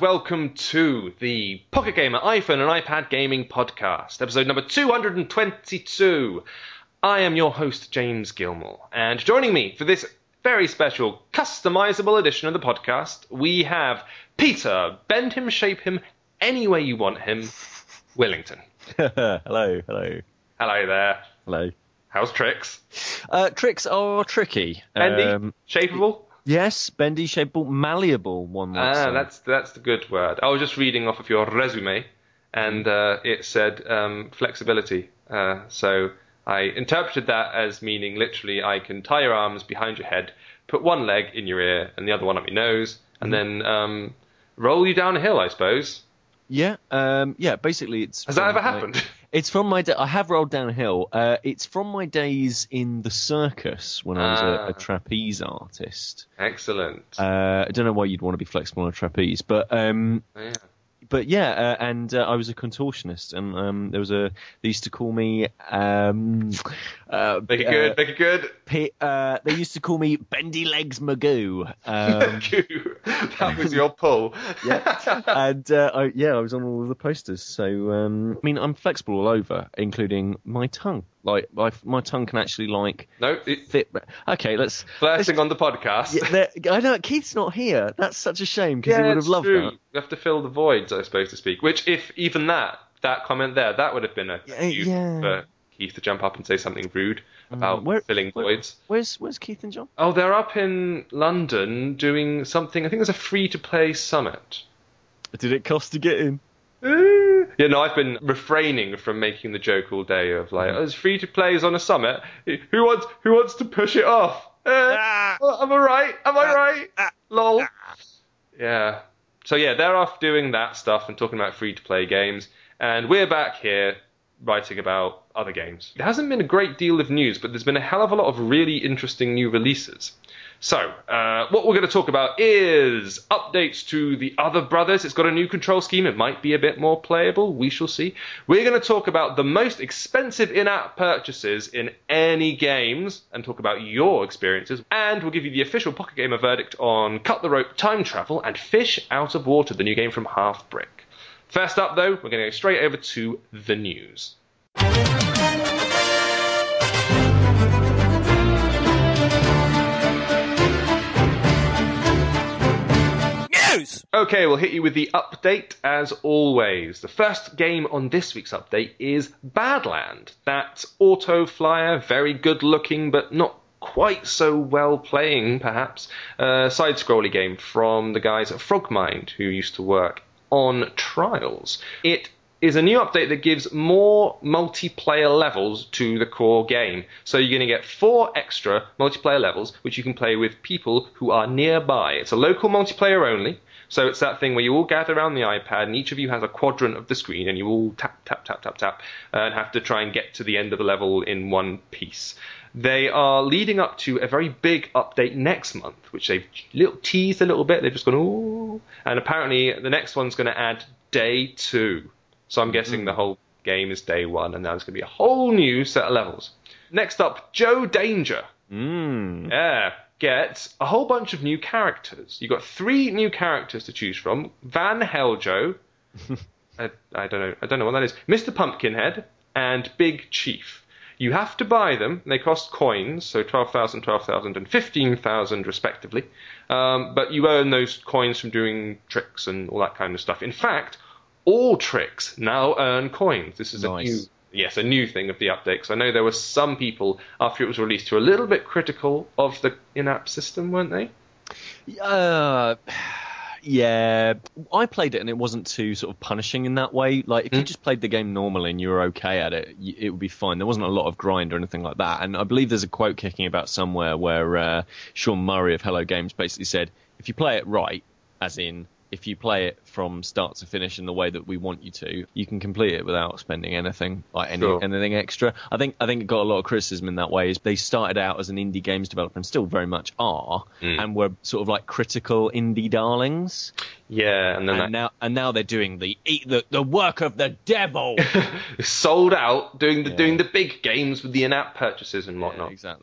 welcome to the Pocket Gamer iPhone and iPad Gaming Podcast, episode number 222. I am your host, James Gilmore, and joining me for this very special, customizable edition of the podcast, we have Peter, bend him, shape him, any way you want him, Willington. Hello. Hello there. Hello. How's Tricks? Tricks are tricky. Bendy? Shapeable? Yes, bendy, shapeable, malleable, one might say. That's the good word. I was just reading off of your resume, and it said flexibility. So I interpreted that as meaning literally I can tie your arms behind your head, put one leg in your ear and the other one up your nose, and then roll you down a hill, I suppose. Yeah, basically it's... Has that ever happened? It's from my... I have rolled down a hill. It's from my days in the circus when I was a trapeze artist. Excellent. I don't know why you'd want to be flexible on a trapeze, but... Yeah. But yeah, and I was a contortionist, and they used to call me Make it good. They used to call me Bendy Legs Magoo. That was your pull. Yeah, and I was on all of the posters. So I mean, I'm flexible all over, including my tongue. Like my tongue can actually fit. Okay, let's flirting on the podcast. Yeah, I know Keith's not here. That's such a shame because he would have loved that. You have to fill the voids, I suppose, to speak. Which, if even that comment there, that would have been a cue for Keith to jump up and say something rude about filling voids. Where's Keith and John? Oh, they're up in London doing something. I think there's a free-to-play summit. Did it cost to get in? Yeah, no, I've been refraining from making the joke all day of it's free to play on a summit. Who wants to push it off? Am I right? Lol. Yeah. So yeah, they're off doing that stuff and talking about free to play games, and we're back here writing about other games. There hasn't been a great deal of news, but there's been a hell of a lot of really interesting new releases. So, what we're going to talk about is updates to the Other Brothers. It's got a new control scheme. It might be a bit more playable. We shall see. We're going to talk about the most expensive in-app purchases in any games and talk about your experiences. And we'll give you the official Pocket Gamer verdict on Cut the Rope, Time Travel, and Fish Out of Water, the new game from Half Brick. First up, though, we're going to go straight over to the news. Okay, we'll hit you with the update as always. The first game on this week's update is Badland. That auto flyer, very good looking but not quite so well playing perhaps, side-scrolly game from the guys at Frogmind who used to work on Trials. It is a new update that gives more multiplayer levels to the core game. So you're going to get 4 extra multiplayer levels which you can play with people who are nearby. It's a local multiplayer only. So it's that thing where you all gather around the iPad and each of you has a quadrant of the screen and you all tap, tap, tap, tap, tap and have to try and get to the end of the level in one piece. They are leading up to a very big update next month, which they've teased a little bit. They've just gone, ooh. And apparently the next one's going to add Day 2. So I'm guessing the whole game is Day 1 and now there's going to be a whole new set of levels. Next up, Joe Danger. Yeah. Gets a whole bunch of new characters. You've got 3 new characters to choose from. Van Heljo, I don't know what that is. Mr. Pumpkinhead, and Big Chief. You have to buy them. They cost coins, so 12,000, 12,000, and 15,000 respectively. But you earn those coins from doing tricks and all that kind of stuff. In fact, all tricks now earn coins. This is nice. a new thing of the update, because I know there were some people, after it was released, who were a little bit critical of the in-app system, weren't they? Yeah. I played it and it wasn't too sort of punishing in that way. Like, if you just played the game normally and you were okay at it, it would be fine. There wasn't a lot of grind or anything like that. And I believe there's a quote kicking about somewhere where Sean Murray of Hello Games basically said, if you play it right, as in if you play it from start to finish in the way that we want you to, you can complete it without spending anything, anything extra. I think it got a lot of criticism in that way. Is they started out as an indie games developer and still very much are, and were sort of like critical indie darlings. Yeah, and now they're doing the work of the devil. Sold out, doing the big games with the in-app purchases and whatnot. Yeah, exactly.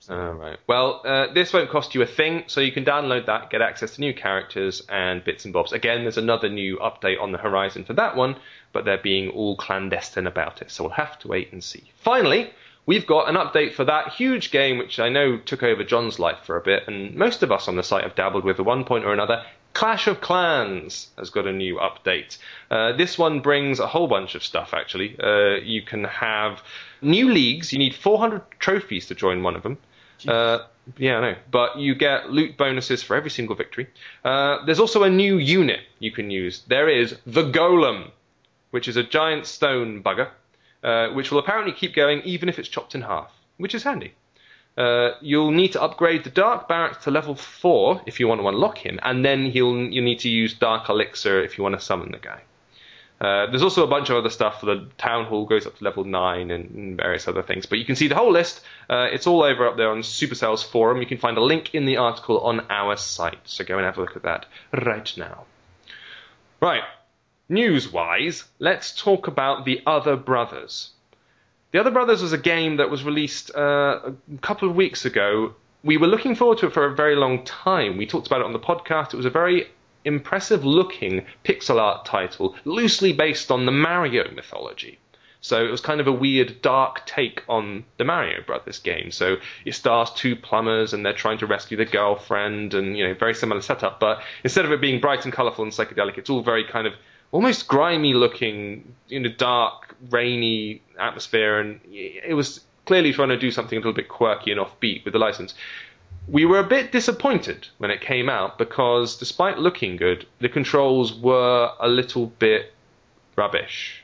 Right. Well, this won't cost you a thing, so you can download that, get access to new characters and bits and bobs. Again, there's another new update on the horizon for that one, but they're being all clandestine about it, so we'll have to wait and see. Finally, we've got an update for that huge game, which I know took over John's life for a bit, and most of us on the site have dabbled with at one point or another. Clash of Clans has got a new update. This one brings a whole bunch of stuff, actually. You can have new leagues. You need 400 trophies to join one of them. Yeah, I know. But you get loot bonuses for every single victory. There's also a new unit you can use. There is the Golem, which is a giant stone bugger, which will apparently keep going even if it's chopped in half, which is handy. You'll need to upgrade the Dark Barracks to level 4 if you want to unlock him, and then you'll need to use Dark Elixir if you want to summon the guy. There's also a bunch of other stuff. The Town Hall goes up to level 9 and various other things. But you can see the whole list. It's all over up there on Supercell's forum. You can find a link in the article on our site. So go and have a look at that right now. Right. News-wise, let's talk about The Other Brothers. The Other Brothers was a game that was released a couple of weeks ago. We were looking forward to it for a very long time. We talked about it on the podcast. It was a very impressive-looking pixel art title, loosely based on the Mario mythology. So it was kind of a weird, dark take on the Mario Brothers game. So it stars two plumbers, and they're trying to rescue the girlfriend, and very similar setup. But instead of it being bright and colourful and psychedelic, it's all very kind of almost grimy-looking, dark, rainy atmosphere, and it was clearly trying to do something a little bit quirky and offbeat with the license. We were a bit disappointed when it came out because, despite looking good, the controls were a little bit rubbish.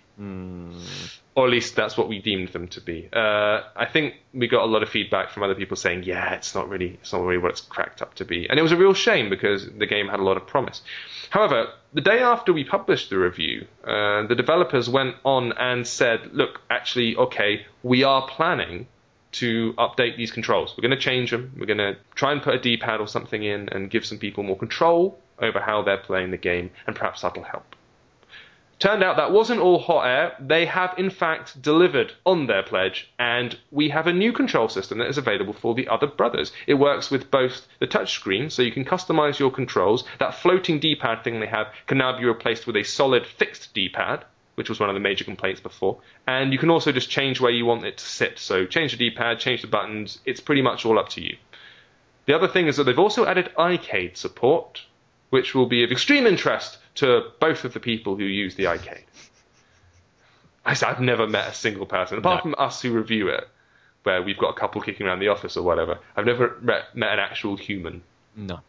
Or at least that's what we deemed them to be. I think we got a lot of feedback from other people saying, yeah, it's not really what it's cracked up to be. And it was a real shame because the game had a lot of promise. However, the day after we published the review, the developers went on and said, look, actually, okay, we are planning to update these controls. We're going to change them. We're going to try and put a D-pad or something in and give some people more control over how they're playing the game, and perhaps that'll help. Turned out that wasn't all hot air. They have, in fact, delivered on their pledge, and we have a new control system that is available for The Other Brothers. It works with both the touchscreen, so you can customize your controls. That floating D-pad thing they have can now be replaced with a solid fixed D-pad, which was one of the major complaints before. And you can also just change where you want it to sit. So change the D-pad, change the buttons. It's pretty much all up to you. The other thing is that they've also added iCade support, which will be of extreme interest to both of the people who use the iCade. I've never met a single person, apart from us who review it, where we've got a couple kicking around the office or whatever. I've never met an actual human. No.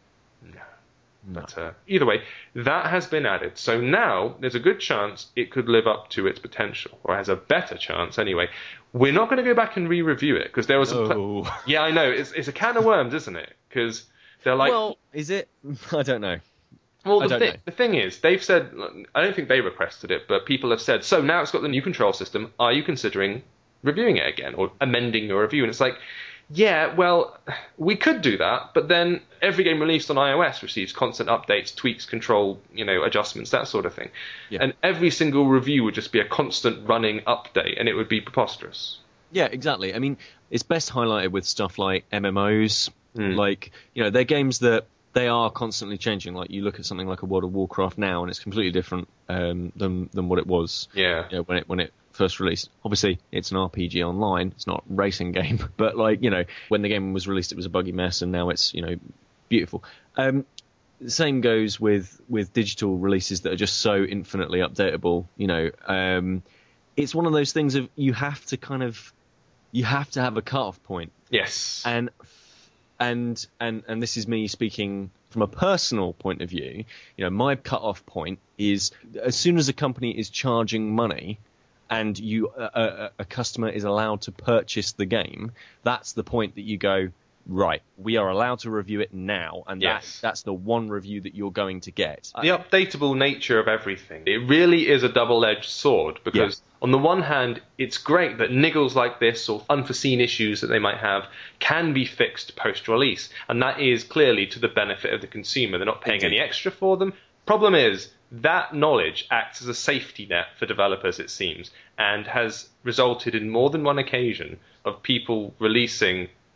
But either way, that has been added. So now there's a good chance it could live up to its potential, or has a better chance anyway. We're not going to go back and re-review it because there was yeah, I know it's a can of worms, isn't it? Because they're like, well, is it? I don't know. Well, the thing is, they've said, I don't think they requested it, but people have said, so now it's got the new control system, are you considering reviewing it again or amending your review? And it's like, yeah, well, we could do that, but then every game released on iOS receives constant updates, tweaks, control, adjustments, that sort of thing. Yeah. And every single review would just be a constant running update, and it would be preposterous. Yeah, exactly. I mean, it's best highlighted with stuff like MMOs. Like, they're games that they are constantly changing. Like, you look at something like a World of Warcraft now, and it's completely different than what it was. Yeah. When it first released. Obviously, it's an RPG online. It's not a racing game. But, when the game was released, it was a buggy mess, and now it's, beautiful. The same goes with digital releases that are just so infinitely updatable. It's one of those things of you have to have a cut-off point. Yes. And this is me speaking from a personal point of view. My cut-off point is as soon as a company is charging money and a customer is allowed to purchase the game, that's the point that you go, right, we are allowed to review it now, and that's the one review that you're going to get. The updatable nature of everything, it really is a double-edged sword, because on the one hand, it's great that niggles like this or unforeseen issues that they might have can be fixed post-release, and that is clearly to the benefit of the consumer. They're not paying any extra for them. Problem is, that knowledge acts as a safety net for developers, it seems, and has resulted in more than one occasion of people releasing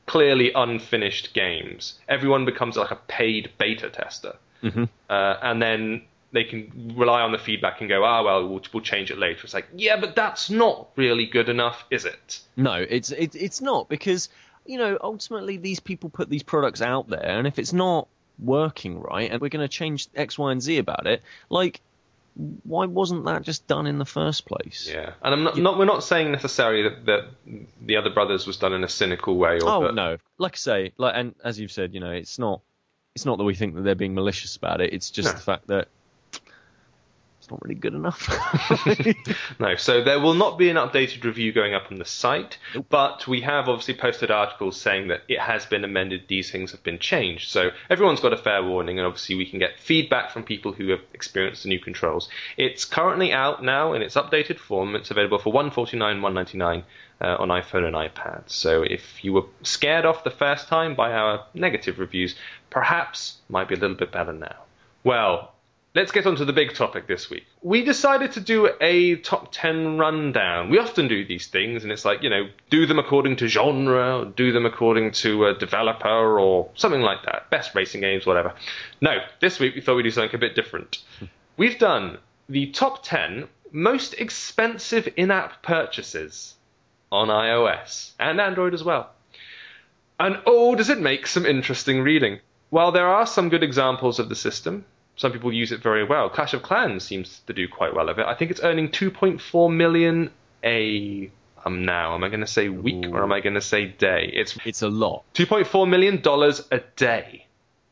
clearly unfinished games, everyone becomes like a paid beta tester. And then they can rely on the feedback and go, we'll change it later. It's like, yeah, but that's not really good enough, is it? No, it's not, because, ultimately these people put these products out there, and if it's not working right, and we're going to change X, Y, and Z about it, like, why wasn't that just done in the first place? Yeah, and we're not saying necessarily that the other brothers was done in a cynical way. No, like I say, and as you've said, it's not that we think that they're being malicious about it. It's just the fact that it's not really good enough. No, so there will not be an updated review going up on the site, but we have obviously posted articles saying that it has been amended, these things have been changed. So everyone's got a fair warning, and obviously we can get feedback from people who have experienced the new controls. It's currently out now in its updated form. It's available for $149, $199 on iPhone and iPad. So if you were scared off the first time by our negative reviews, perhaps might be a little bit better now. Well, let's get on to the big topic this week. We decided to do a top 10 rundown. We often do these things, and it's like, do them according to genre, or do them according to a developer, or something like that. Best racing games, whatever. No, this week we thought we'd do something a bit different. We've done the top 10 most expensive in-app purchases on iOS, and Android as well. And does it make some interesting reading. While there are some good examples of the system, some people use it very well. Clash of Clans seems to do quite well of it. I think it's earning 2.4 million now. Am I going to say week or am I going to say day? It's a lot. $2.4 million a day.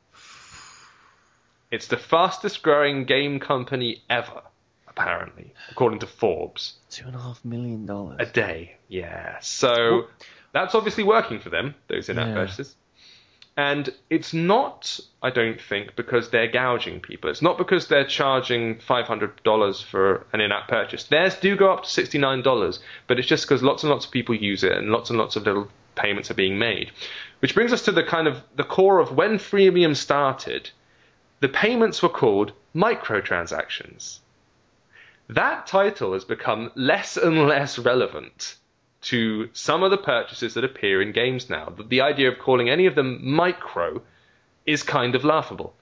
It's the fastest growing game company ever, apparently, according to Forbes. $2.5 million a day. Yeah. So that's obviously working for them, those in-app purchases. And it's not, I don't think, because they're gouging people. It's not because they're charging $500 for an in-app purchase. Theirs do go up to $69, but it's just because lots and lots of people use it and lots of little payments are being made. Which brings us to the core of when freemium started. The payments were called microtransactions. That title has become less and less relevant to some of the purchases that appear in games now. The idea of calling any of them micro is kind of laughable.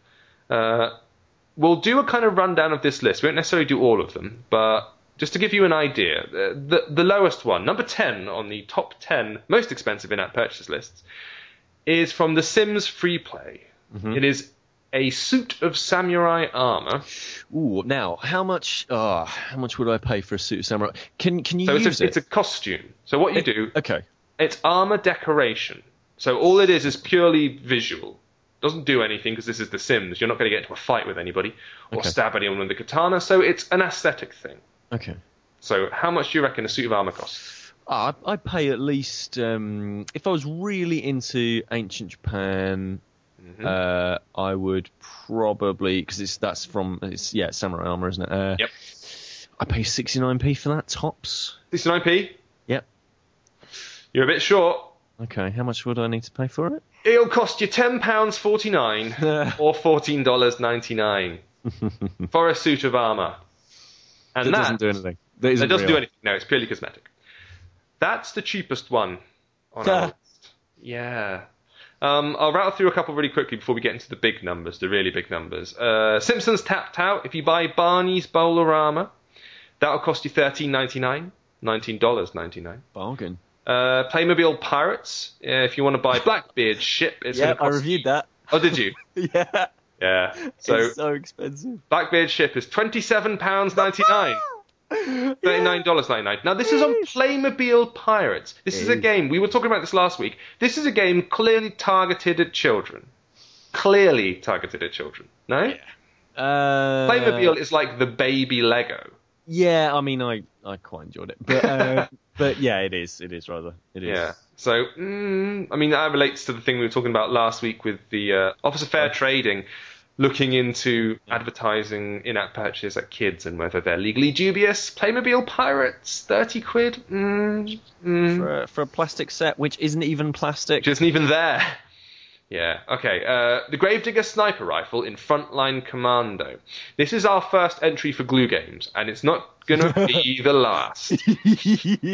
We'll do a kind of rundown of this list. We won't necessarily do all of them, but just to give you an idea, the lowest one, number 10 on the top 10 most expensive in-app purchase lists, is from The Sims Free Play. Mm-hmm. It is a suit of samurai armor. Ooh, now how much would I pay for a suit of samurai? Can you use it? It's a costume. So what you do? Okay. It's armor decoration. So all it is purely visual. Doesn't do anything because this is The Sims. You're not going to get into a fight with anybody or stab anyone with a katana. So it's an aesthetic thing. Okay. So how much do you reckon a suit of armor costs? I'd pay at least if I was really into ancient Japan. Mm-hmm. I would probably, because it's samurai armor, isn't it? Yep. I pay 69p for that tops. 69p? Yep. You're a bit short. Okay, how much would I need to pay for it? It'll cost you £10.49 or $14.99 for a suit of armor. And that doesn't do anything. That doesn't do anything. No, it's purely cosmetic. That's the cheapest one on our list. Yeah. I'll rattle through a couple really quickly before we get into the big numbers, the really big numbers. Simpsons Tapped Out. If you buy Barney's Bowler Armor, that'll cost you $13.99, $19.99. Bargain. Playmobil Pirates. If you want to buy Blackbeard's ship, it's going to cost... I reviewed that. Oh, did you? Yeah. Yeah. So it's so expensive. Blackbeard's ship is £27.99. $39.99. Now, this is on Playmobil Pirates. This is a game, we were talking about this last week. This is a game clearly targeted at children. Clearly targeted at children. No? Yeah. Playmobil is like the baby Lego. Yeah, I mean, I quite enjoyed it. But, but yeah, it is. It is, rather. It is. Yeah. So, I mean, that relates to the thing we were talking about last week with the Office of Fair Trading looking into advertising in-app purchases at kids and whether they're legally dubious. Playmobil Pirates, 30 quid? For a plastic set, which isn't even plastic. Which isn't even there. Yeah, okay. The Gravedigger Sniper Rifle in Frontline Commando. This is our first entry for Glue Games, and it's not going to be the last.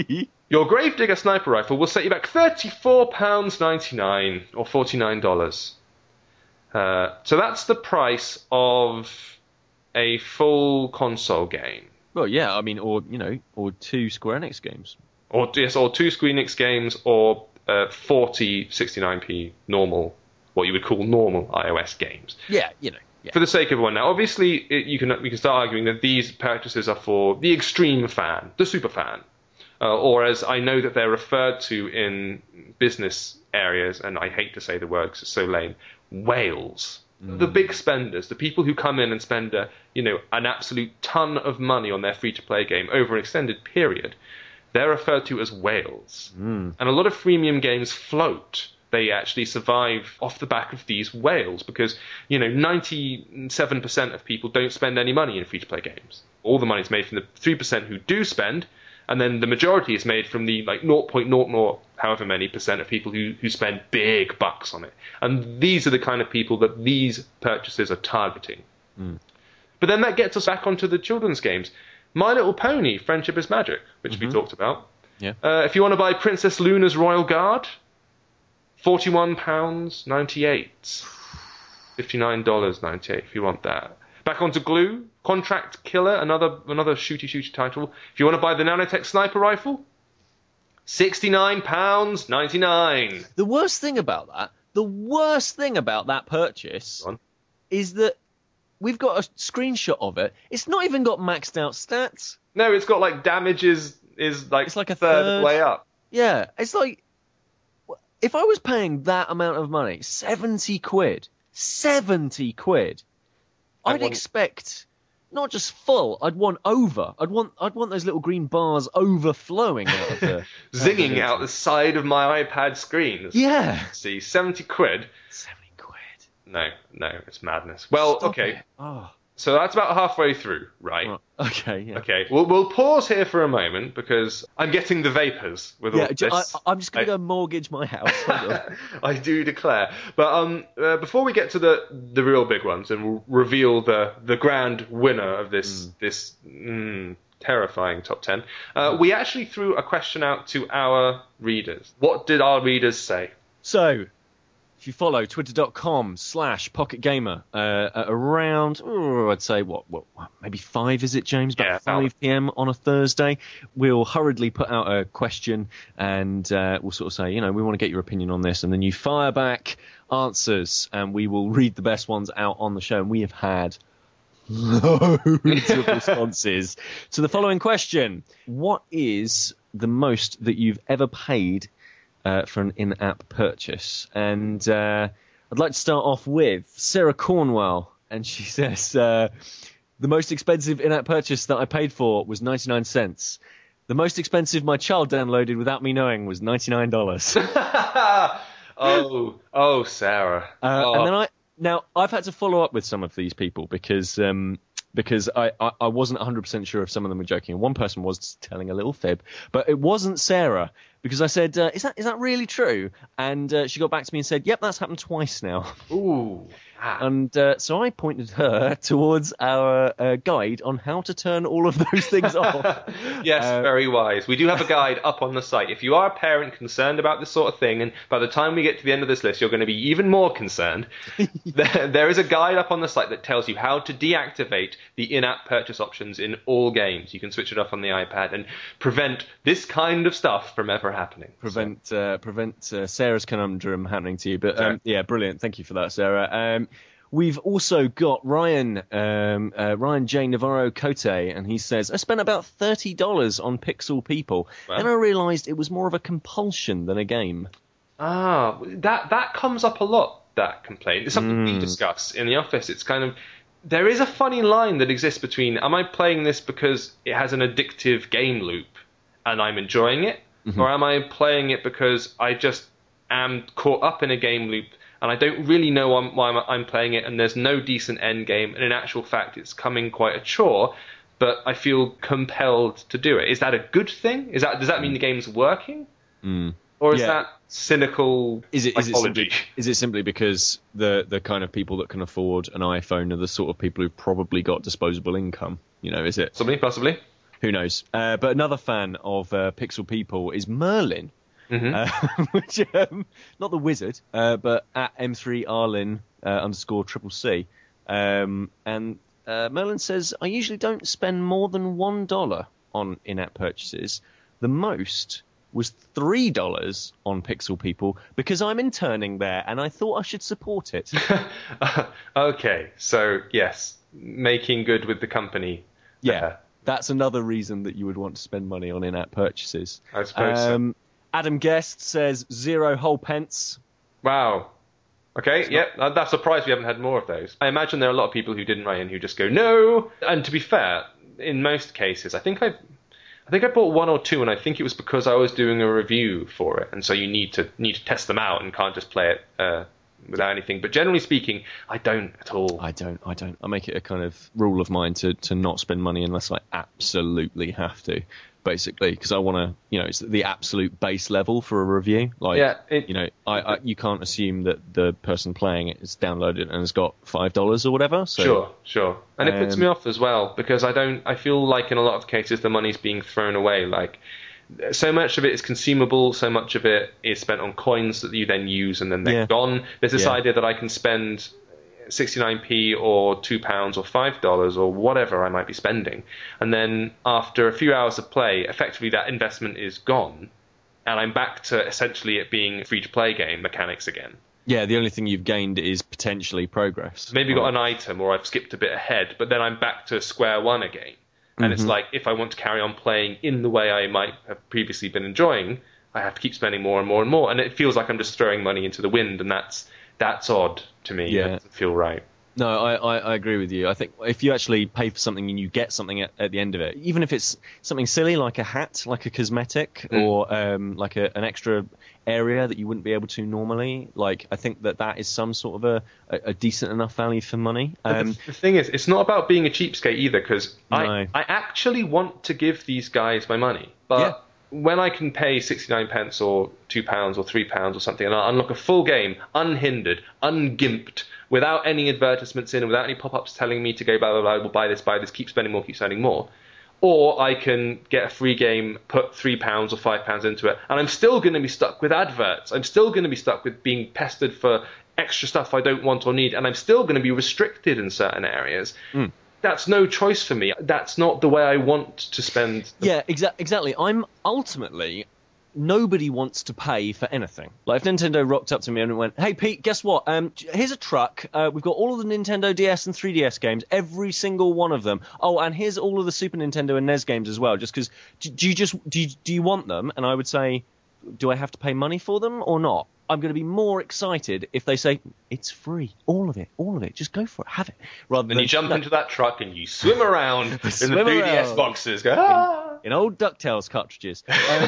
Your Gravedigger sniper rifle will set you back £34.99 or $49. So that's the price of a full console game. Well, yeah, I mean, or 2 Square Enix games. Or 2 Square Enix games, or 40 69p normal, what you would call normal iOS games. Yeah. For the sake of one now, obviously we can start arguing that these purchases are for the extreme fan, the super fan, or as I know that they're referred to in business areas, and I hate to say the word because it's so lame, whales. The big spenders, the people who come in and spend an absolute ton of money on their free-to-play game over an extended period, they're referred to as whales. And a lot of freemium games float. They actually survive off the back of these whales because, 97% of people don't spend any money in free-to-play games. All the money's made from the 3% who do spend, and then the majority is made from the 0.00 however many percent of people who spend big bucks on it. And these are the kind of people that these purchases are targeting. But then that gets us back onto the children's games. My Little Pony, Friendship is Magic, which we talked about. Yeah. If you want to buy Princess Luna's Royal Guard, £41.98. $59.98 if you want that. Back onto Glue, Contract Killer, another shooty title. If you want to buy the Nanotech Sniper Rifle, £69.99. The worst thing about that purchase is that we've got a screenshot of it. It's not even got maxed out stats. No, it's got damage is it's like a third of the way up. Yeah, it's like, if I was paying that amount of money, 70 quid, I'd expect not just full, I'd want over. I'd want those little green bars overflowing out of the zinging out the side of my iPad screen. Yeah. See, 70 quid. 70 quid. No, it's madness. Well, Stop okay. it. Oh. So that's about halfway through, right? Oh, okay, yeah. Okay, we'll pause here for a moment because I'm getting the vapours with all this. I'm just going to go mortgage my house. I do declare. But before we get to the real big ones and we'll reveal the grand winner of this terrifying top 10, we actually threw a question out to our readers. What did our readers say? So, if you follow twitter.com/pocketgamer at around, I'd say, maybe 5, is it, James? About 5 p.m. on a Thursday, we'll hurriedly put out a question and we'll sort of say, we want to get your opinion on this. And then you fire back answers and we will read the best ones out on the show. And we have had loads of responses to the following question. What is the most that you've ever paid for an in-app purchase? And I'd like to start off with Sarah Cornwell, and she says, the most expensive in-app purchase that I paid for was 99 cents. The most expensive my child downloaded without me knowing was $99. oh, Sarah. And then I've had to follow up with some of these people because I wasn't 100% sure if some of them were joking. And one person was telling a little fib, but it wasn't Sarah, because I said, is that really true? And she got back to me and said, yep, that's happened twice now. Ooh. And so I pointed her towards our guide on how to turn all of those things off. Yes, very wise. We do have a guide up on the site. If you are a parent concerned about this sort of thing, and by the time we get to the end of this list, you're going to be even more concerned, there is a guide up on the site that tells you how to deactivate the in-app purchase options in all games. You can switch it off on the iPad and prevent this kind of stuff from ever happening. Prevent Sarah's conundrum happening to you. But yeah, brilliant. Thank you for that, Sarah. We've also got Ryan J. Navarro Cote, and he says, I spent about $30 on Pixel People, and I realised it was more of a compulsion than a game. That comes up a lot, that complaint. It's something we discuss in the office. It's kind of, there is a funny line that exists between, am I playing this because it has an addictive game loop and I'm enjoying it, or am I playing it because I just am caught up in a game loop and I don't really know why I'm playing it, and there's no decent end game, and in actual fact it's coming quite a chore, but I feel compelled to do it. Is that a good thing? Does that mean the game's working? Or is that cynical psychology? Is it simply because the kind of people that can afford an iPhone are the sort of people who've probably got disposable income? Is it? Possibly. Who knows? But another fan of Pixel People is Merlin. Which, not the wizard, but at M3Arlin _CCC. And Merlin says, I usually don't spend more than $1 on in-app purchases. The most was $3 on Pixel People because I'm interning there and I thought I should support it. Okay, so yes, making good with the company. Yeah, that's another reason that you would want to spend money on in-app purchases. I suppose so. Adam Guest says 0 whole pence. Wow. Okay, that's surprised we haven't had more of those. I imagine there are a lot of people who didn't write in who just go, no. And to be fair, in most cases, I think I bought 1 or 2, and I think it was because I was doing a review for it, and so you need to test them out and can't just play it without anything. But generally speaking, I don't at all. I don't. I make it a kind of rule of mine to not spend money unless I absolutely have to, basically, because I want to, it's the absolute base level for a review. Like, you can't assume that the person playing it has downloaded and has got $5 or whatever. So, Sure. And it puts me off as well, because I feel like in a lot of cases the money's being thrown away. Like, so much of it is consumable, so much of it is spent on coins that you then use and then they're gone. There's this idea that I can spend 69p or £2 or $5 or whatever I might be spending, and then after a few hours of play, effectively that investment is gone, and I'm back to essentially it being a free-to-play game mechanics again. Yeah, the only thing you've gained is potentially progress. Maybe got an item, or I've skipped a bit ahead, but then I'm back to square one again. And it's like, if I want to carry on playing in the way I might have previously been enjoying, I have to keep spending more and more and more. And it feels like I'm just throwing money into the wind, and that's odd to me. Yeah. It doesn't feel right. No, I agree with you. I think if you actually pay for something and you get something at the end of it, even if it's something silly like a hat, like a cosmetic, or like an extra area that you wouldn't be able to normally, like, I think that is some sort of a decent enough value for money. The thing is, it's not about being a cheapskate either, because I actually want to give these guys my money, but when I can pay 69 pence or £2 or £3 or something, and I unlock a full game, unhindered, ungimped, without any advertisements in, without any pop-ups telling me to go blah, blah, blah, we'll buy this, keep spending more, or I can get a free game, put £3 or £5 into it, and I'm still going to be stuck with adverts. I'm still going to be stuck with being pestered for extra stuff I don't want or need, and I'm still going to be restricted in certain areas. That's no choice for me. That's not the way I want to spend. Exactly. Nobody wants to pay for anything. Like, if Nintendo rocked up to me and went, hey, Pete, guess what? Here's a truck. We've got all of the Nintendo DS and 3DS games, every single one of them. Oh, and here's all of the Super Nintendo and NES games as well, just because do you want them? And I would say, do I have to pay money for them or not? I'm going to be more excited if they say, it's free, all of it, just go for it, have it. Rather than you jump into that truck and you swim around in the 3DS boxes, go, in old DuckTales cartridges.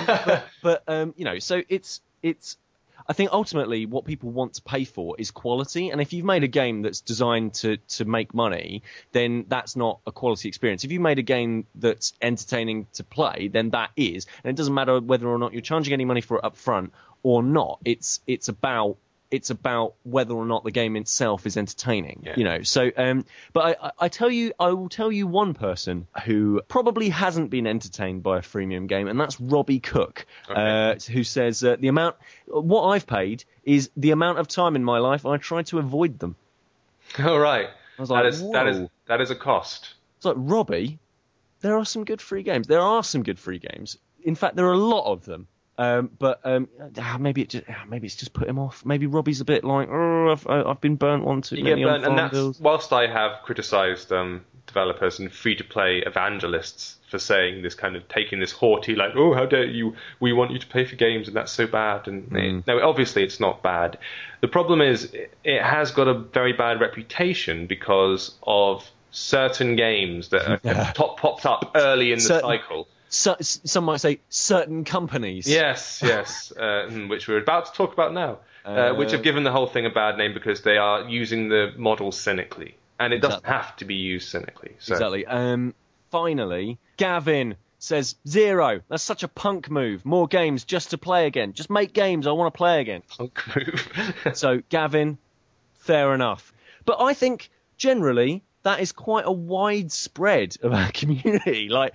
So it's. I think ultimately what people want to pay for is quality, and if you've made a game that's designed to make money, then that's not a quality experience. If you made a game that's entertaining to play, then that is, and it doesn't matter whether or not you're charging any money for it up front or not. It's about whether or not the game itself is entertaining, So, but I will tell you one person who probably hasn't been entertained by a freemium game, and that's Robbie Cook, who says what I've paid is the amount of time in my life I tried to avoid them. All right, I was like, that is a cost. It's like, Robbie, there are some good free games. In fact, there are a lot of them. Maybe it's just put him off. Maybe Robbie's a bit like, I've been burnt on too many on farm bills. Whilst I have criticised developers and free-to-play evangelists for saying this kind of, taking this haughty, like, oh, how dare you, we want you to pay for games and that's so bad. And no, obviously it's not bad. The problem is it has got a very bad reputation because of certain games that have popped up early in the cycle. Some might say certain companies. Yes, which we're about to talk about now, which have given the whole thing a bad name because they are using the model cynically. And it doesn't have to be used cynically. So. Exactly. Finally, Gavin says 0. That's such a punk move. More games just to play again. Just make games I want to play again. Punk move. So, Gavin, fair enough. But I think, generally, that is quite a wide spread of our community. Like,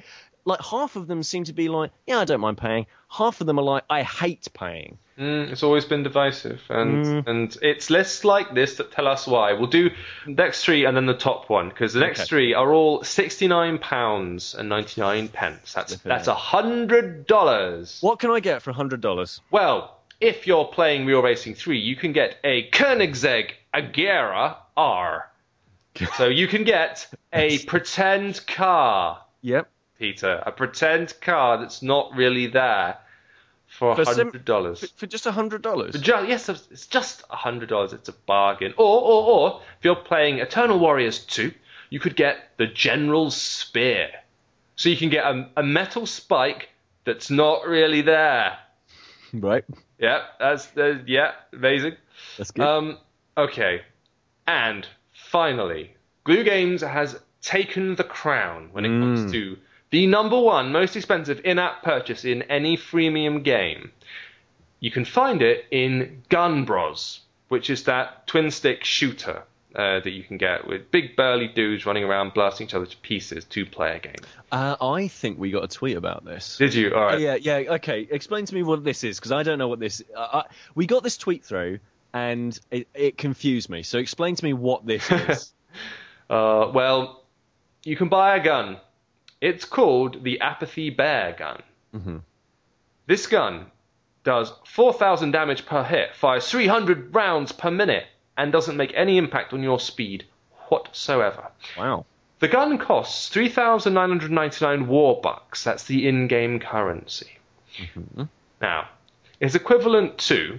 like half of them seem to be like, yeah, I don't mind paying. Half of them are like, I hate paying. It's always been divisive, and it's lists like this that tell us why. We'll do the next three and then the top one, because the next three are all £69.99. That's $100. What can I get for $100? Well, if you're playing Real Racing 3, you can get a Koenigsegg Agera R. So you can get a pretend car. Yep. Peter, a pretend car that's not really there for $100. For just $100? Yes, it's just $100. It's a bargain. Or if you're playing Eternal Warriors 2, you could get the General's Spear. So you can get a metal spike that's not really there. Right. Yeah, amazing. That's good. Okay. And finally, Glue Games has taken the crown when it comes to the number one most expensive in-app purchase in any freemium game. You can find it in Gun Bros, which is that twin-stick shooter that you can get with big burly dudes running around blasting each other to pieces, two-player game. I think we got a tweet about this. Did you? All right. Yeah, okay. Explain to me what this is, because I don't know what this is. We got this tweet through, and it confused me. So explain to me what this is. Well, you can buy a gun. It's called the Apathy Bear gun. Mm-hmm. This gun does 4,000 damage per hit, fires 300 rounds per minute, and doesn't make any impact on your speed whatsoever. Wow. The gun costs 3,999 Warbucks. That's the in-game currency. Mm-hmm. Now, it's equivalent to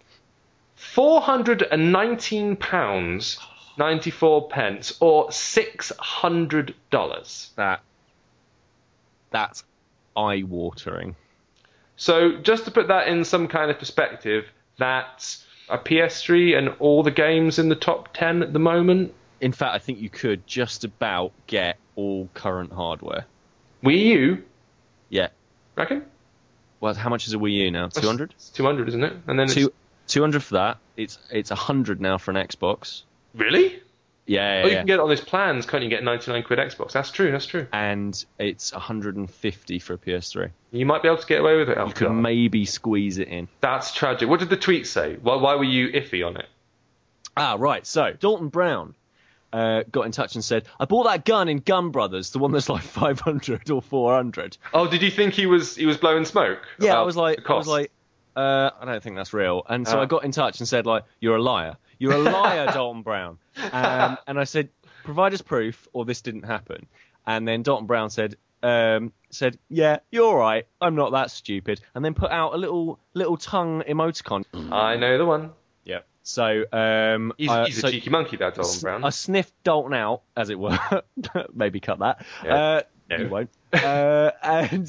£419.94 or $600. That's eye-watering. So just to put that in some kind of perspective, that's a PS3 and all the games in the top 10 at the moment. In fact, I think you could just about get all current hardware. Wii U? Yeah. Reckon? Well, how much is a Wii U now? 200? It's 200, isn't it? And then 200 for that. It's 100 now for an Xbox. Really? Yeah. You can get it on these plans, can't you? Get 99 quid Xbox. That's true. And it's 150 for a PS3. You might be able to get away with it. You could maybe squeeze it in. That's tragic. What did the tweet say? Why were you iffy on it? Right. So Dalton Brown got in touch and said, I bought that gun in Gun Brothers, the one that's like 500 or 400. Oh, did you think he was blowing smoke? Yeah, I was like, I don't think that's real. And so I got in touch and said, like, you're a liar. You're a liar, Dalton Brown. And I said, provide us proof or this didn't happen. And then Dalton Brown said, yeah, you're right. I'm not that stupid. And then put out a little tongue emoticon. I know the one. Yeah. So he's a cheeky monkey, that Dalton Brown. I sniffed Dalton out, as it were. Maybe cut that. Yeah. No, you won't. I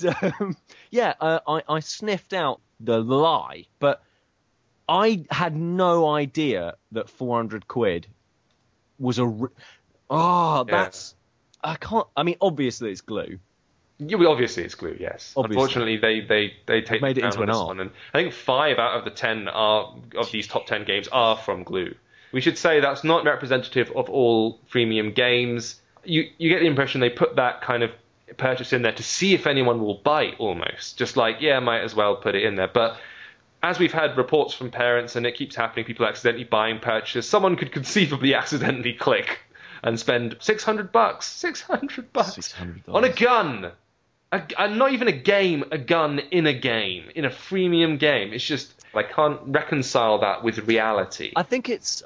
sniffed out the lie, but I had no idea that 400 quid was that's... I can't... I mean, obviously it's glue. Yeah, well, obviously it's glue, yes. Obviously. Unfortunately, they take made it into an art. One, and I think 5 out of the 10 of these top 10 games are from glue. We should say that's not representative of all freemium games. You get the impression they put that kind of purchase in there to see if anyone will bite, almost. Just like, yeah, might as well put it in there. But as we've had reports from parents, and it keeps happening, people accidentally buying purchases, someone could conceivably accidentally click and spend $600. $600 on a gun. Not even a game, a gun in a game, in a freemium game. It's just, I can't reconcile that with reality. I think it,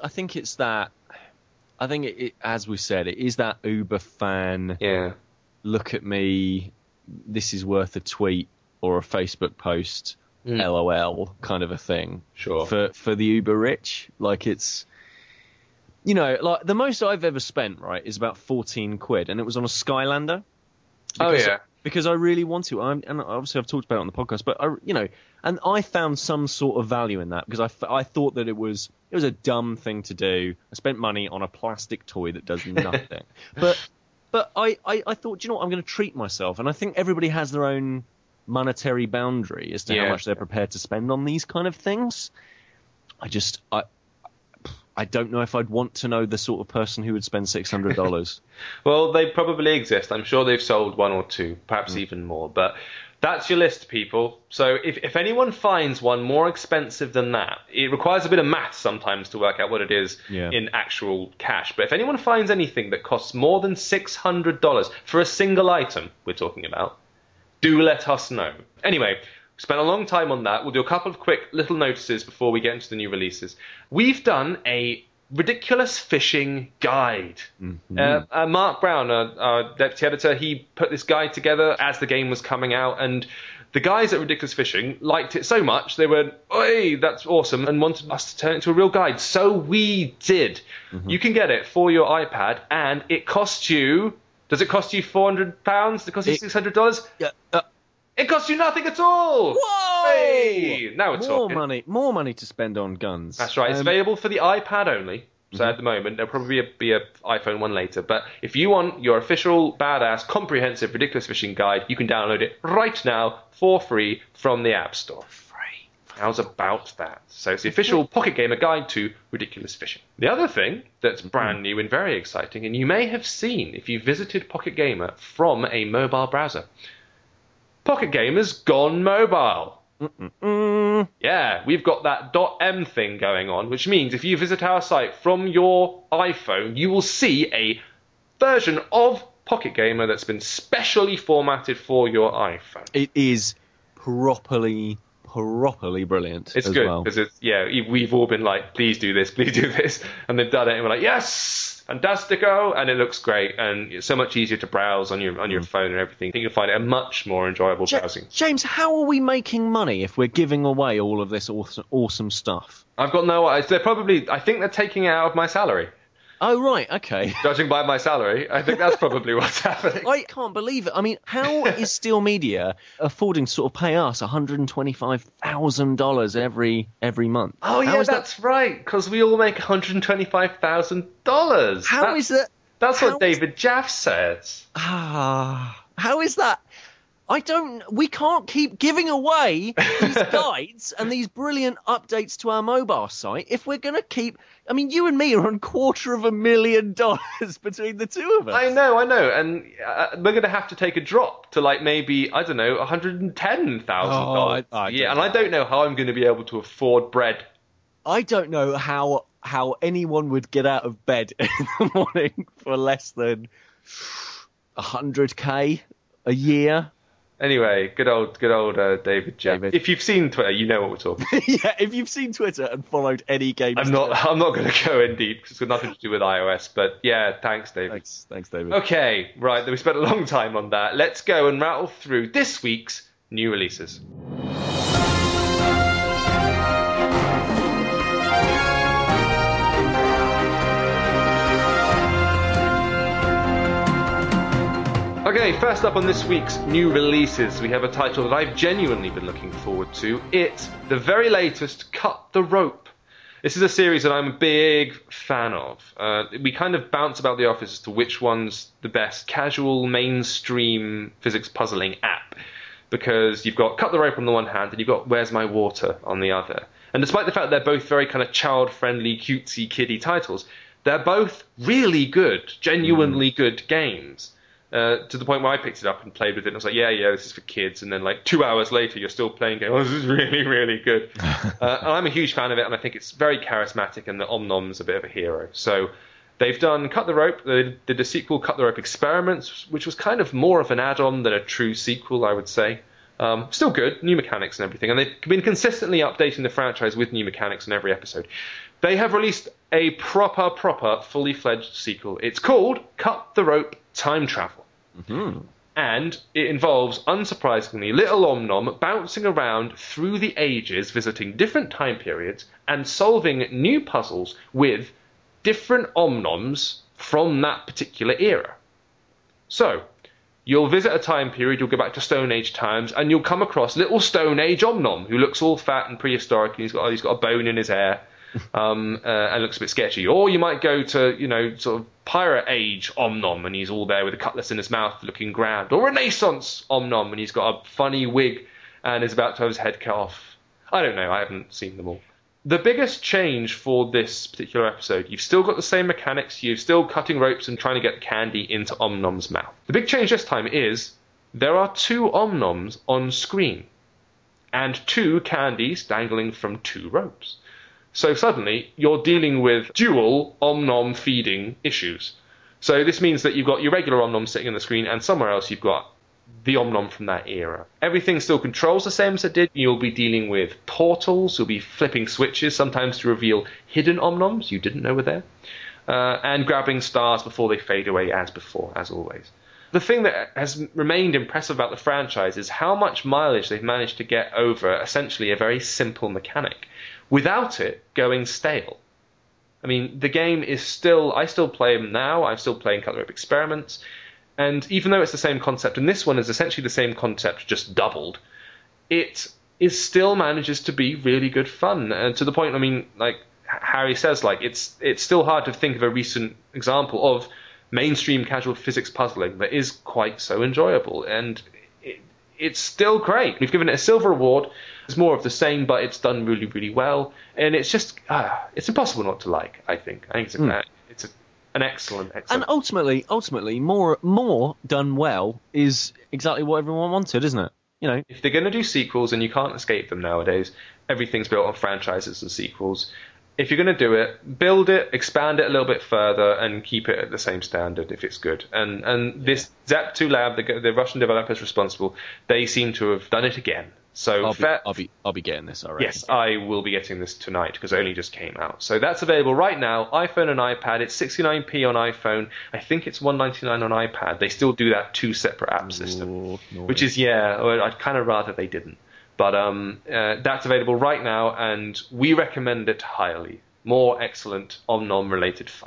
as we said, it is that Uber fan. Yeah. Look at me. This is worth a tweet or a Facebook post. LOL kind of a thing. Sure. For the uber rich, like it's, like the most I've ever spent, right, is about 14 quid, and it was on a Skylander. Because I really want to. And obviously I've talked about it on the podcast, but and I found some sort of value in that because I thought that it was a dumb thing to do. I spent money on a plastic toy that does nothing. but I thought, I'm going to treat myself, and I think everybody has their own monetary boundary as to how much they're prepared to spend on these kind of things. I don't know if I'd want to know the sort of person who would spend $600. Well, they probably exist. I'm sure they've sold one or two, perhaps even more. But that's your list, people. So if anyone finds one more expensive than that, it requires a bit of math sometimes to work out what it is in actual cash. But if anyone finds anything that costs more than $600 for a single item we're talking about, do let us know. Anyway, we spent a long time on that. We'll do a couple of quick little notices before we get into the new releases. We've done a ridiculous fishing guide. Mark Brown, our deputy editor, he put this guide together as the game was coming out, and the guys at Ridiculous Fishing liked it so much they went, "Oi, that's awesome," and wanted us to turn it into a real guide. So we did. You can get it for your iPad, and it costs you... Does it cost you £400? Does it cost you $600? Yeah. It costs you nothing at all! Whoa! Hey! Now we're talking. More money to spend on guns. That's right. It's available for the iPad only. So at the moment, there'll probably be a iPhone one later. But if you want your official, badass, comprehensive, ridiculous fishing guide, you can download it right now for free from the App Store. How's about that? So it's the official Pocket Gamer guide to ridiculous fishing. The other thing that's brand new and very exciting, and you may have seen if you visited Pocket Gamer from a mobile browser, Pocket Gamer's gone mobile. Yeah, we've got that .m thing going on, which means if you visit our site from your iPhone, you will see a version of Pocket Gamer that's been specially formatted for your iPhone. It is properly brilliant. It's good because we've all been like, please do this, and they've done it, and we're like, yes, fantastico, and it looks great, and it's so much easier to browse on your phone and everything. I think you'll find it a much more enjoyable browsing. James, how are we making money if we're giving away all of this awesome stuff? I've got no idea. I think they're taking it out of my salary. Oh, right, okay. Judging by my salary, I think that's probably what's happening. I can't believe it. I mean, how is Steel Media affording to sort of pay us $125,000 every month? Oh, yeah, that's right, because we all make $125,000. How is that? That's what David Jaff says. How is that? We can't keep giving away these guides and these brilliant updates to our mobile site if we're going to keep... I mean, you and me are on $250,000 between the two of us. I know, and we're going to have to take a drop to maybe, I don't know, $110,000. Yeah, and I don't know how I'm going to be able to afford bread. I don't know how anyone would get out of bed in the morning for less than $100K a year. Anyway, good old David Jaff. If you've seen Twitter, you know what we're talking about. Yeah, if you've seen Twitter and followed any games... I'm not going to go in deep because it's got nothing to do with iOS, but yeah, thanks, David. Thanks, David. Okay, right, we spent a long time on that. Let's go and rattle through this week's new releases. Okay, first up on this week's new releases, we have a title that I've genuinely been looking forward to. It's the very latest Cut the Rope. This is a series that I'm a big fan of. We kind of bounce about the office as to which one's the best casual, mainstream physics puzzling app. Because you've got Cut the Rope on the one hand, and you've got Where's My Water on the other. And despite the fact they're both very kind of child-friendly, cutesy, kiddie titles, they're both really good, genuinely good games. To the point where I picked it up and played with it, and I was like, yeah, this is for kids. And then 2 hours later, you're still playing game. Oh, this is really, really good. And I'm a huge fan of it, and I think it's very charismatic, and the Omnom's a bit of a hero. So they've done Cut the Rope. They did a sequel, Cut the Rope Experiments, which was kind of more of an add-on than a true sequel, I would say. Still good, new mechanics and everything. And they've been consistently updating the franchise with new mechanics in every episode. They have released a proper, fully fledged sequel. It's called Cut the Rope Time Travel. Mm-hmm. And it involves, unsurprisingly, little Omnom bouncing around through the ages, visiting different time periods, and solving new puzzles with different Omnoms from that particular era. So, you'll visit a time period, you'll go back to Stone Age times, and you'll come across little Stone Age Omnom, who looks all fat and prehistoric, and he's got a bone in his hair. And looks a bit sketchy. Or you might go to, sort of Pirate Age Omnom, and he's all there with a cutlass in his mouth looking grand. Or Renaissance Omnom, and he's got a funny wig and is about to have his head cut off. I don't know, I haven't seen them all. The biggest change for this particular episode, you've still got the same mechanics, you're still cutting ropes and trying to get candy into Om Nom's mouth. The big change this time is there are 2 Om Noms on screen and 2 candies dangling from 2 ropes. So suddenly you're dealing with dual Om Nom feeding issues. So this means that you've got your regular Om Nom sitting on the screen and somewhere else you've got the Om Nom from that era. Everything still controls the same as it did. You'll be dealing with portals, you'll be flipping switches, sometimes to reveal hidden Om Noms you didn't know were there, and grabbing stars before they fade away as before, as always. The thing that has remained impressive about the franchise is how much mileage they've managed to get over essentially a very simple mechanic, without it going stale. I mean, the game is I still play them now, I'm still playing Cutler Rope Experiments, and even though it's the same concept, and this one is essentially the same concept, just doubled, it still manages to be really good fun. And to the point, I mean, like Harry says, like it's still hard to think of a recent example of mainstream casual physics puzzling that is quite so enjoyable. And it's still great. We've given it a silver award. It's more of the same, but it's done really, really well. And it's just, it's impossible not to like, I think. I think it's an excellent. And ultimately, more done well is exactly what everyone wanted, isn't it? You know, if they're going to do sequels, and you can't escape them nowadays, everything's built on franchises and sequels. If you're going to do it, build it, expand it a little bit further, and keep it at the same standard if it's good. And this Zap 2 Lab, the Russian developers responsible, they seem to have done it again. So I'll be getting this already. Yes, I will be getting this tonight because it only just came out. So that's available right now, iPhone and iPad. It's 69p on iPhone. I think it's $1.99 on iPad. They still do that 2 separate app system, which is I'd kind of rather they didn't. But that's available right now, and we recommend it highly. More excellent Om Nom related fun.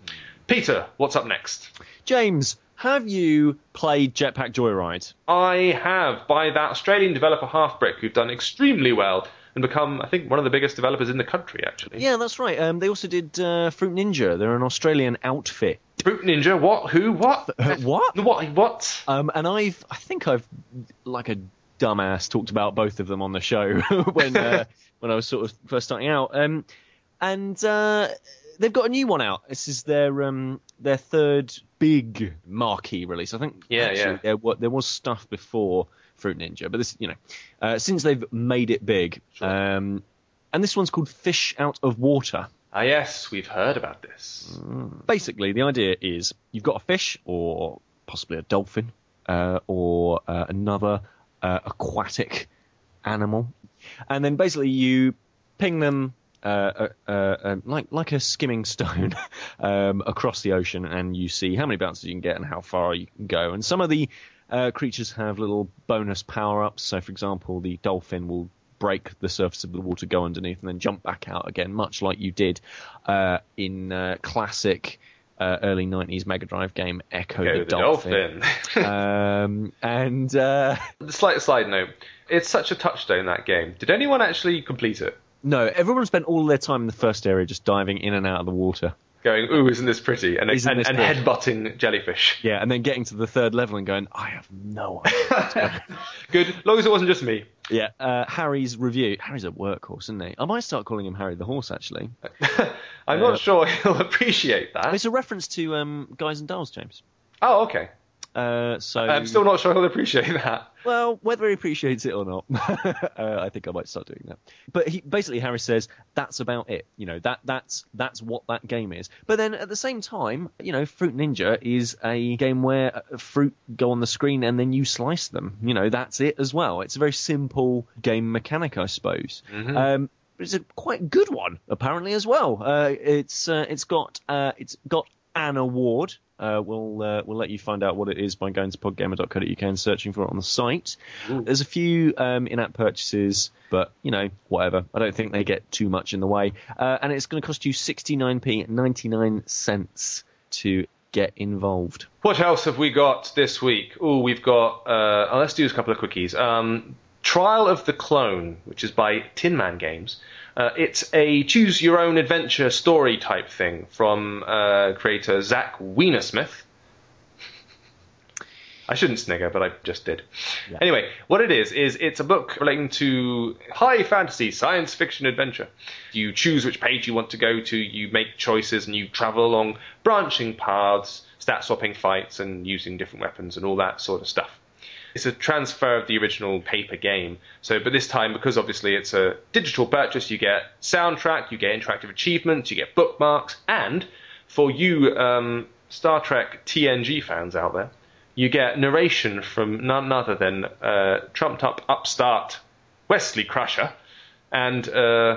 Peter, what's up next? James, have you played Jetpack Joyride? I have, by that Australian developer Halfbrick, who've done extremely well and become, I think, one of the biggest developers in the country, actually. Yeah, that's right. They also did Fruit Ninja. They're an Australian outfit. Fruit Ninja? What? Who? What? What? What? And I think I've, like a dumbass, talked about both of them on the show when I was sort of first starting out. And they've got a new one out. This is their third big marquee release. I think there was stuff before Fruit Ninja, but this, since they've made it big, sure. And this one's called Fish Out of Water. Ah, yes, we've heard about this. Basically, the idea is you've got a fish, or possibly a dolphin, or another aquatic animal, and then basically you ping them like a skimming stone across the ocean, and you see how many bounces you can get and how far you can go. And some of the creatures have little bonus power-ups. So, for example, the dolphin will break the surface of the water, go underneath, and then jump back out again, much like you did in classic early 90s Mega Drive game Echo the Dolphin. And the slight side note, it's such a touchstone, that game. Did anyone actually complete it? No, everyone spent all their time in the first area just diving in and out of the water. Going, ooh, isn't this pretty? And headbutting jellyfish. Yeah, and then getting to the third level and going, I have no idea. Good, as long as it wasn't just me. Yeah, Harry's review. Harry's a workhorse, isn't he? I might start calling him Harry the Horse, actually. I'm not sure he'll appreciate that. It's a reference to Guys and Dolls, James. Oh, okay. So I'm still not sure he'll appreciate that. Well, whether he appreciates it or not, I think I might start doing that. But basically, Harry says that's about it. That's what that game is. But then at the same time, Fruit Ninja is a game where fruit go on the screen and then you slice them. That's it as well. It's a very simple game mechanic, I suppose. Mm-hmm. But it's a quite good one apparently as well. It's got an award. We'll let you find out what it is by going to podgamer.co.uk and searching for it on the site. Ooh. There's a few in-app purchases, but, whatever. I don't think they get too much in the way. And it's going to cost you 69p 99 cents to get involved. What else have we got this week? Oh, we've got... let's do a couple of quickies. Trial of the Clone, which is by Tin Man Games. It's a choose-your-own-adventure story type thing from creator Zach Weinersmith. I shouldn't snigger, but I just did. Yeah. Anyway, what it is it's a book relating to high fantasy, science fiction adventure. You choose which page you want to go to, you make choices, and you travel along branching paths, stat-swapping fights, and using different weapons and all that sort of stuff. It's a transfer of the original paper game. But this time, because obviously it's a digital purchase, you get soundtrack, you get interactive achievements, you get bookmarks, and for you Star Trek TNG fans out there, you get narration from none other than trumped-up upstart Wesley Crusher and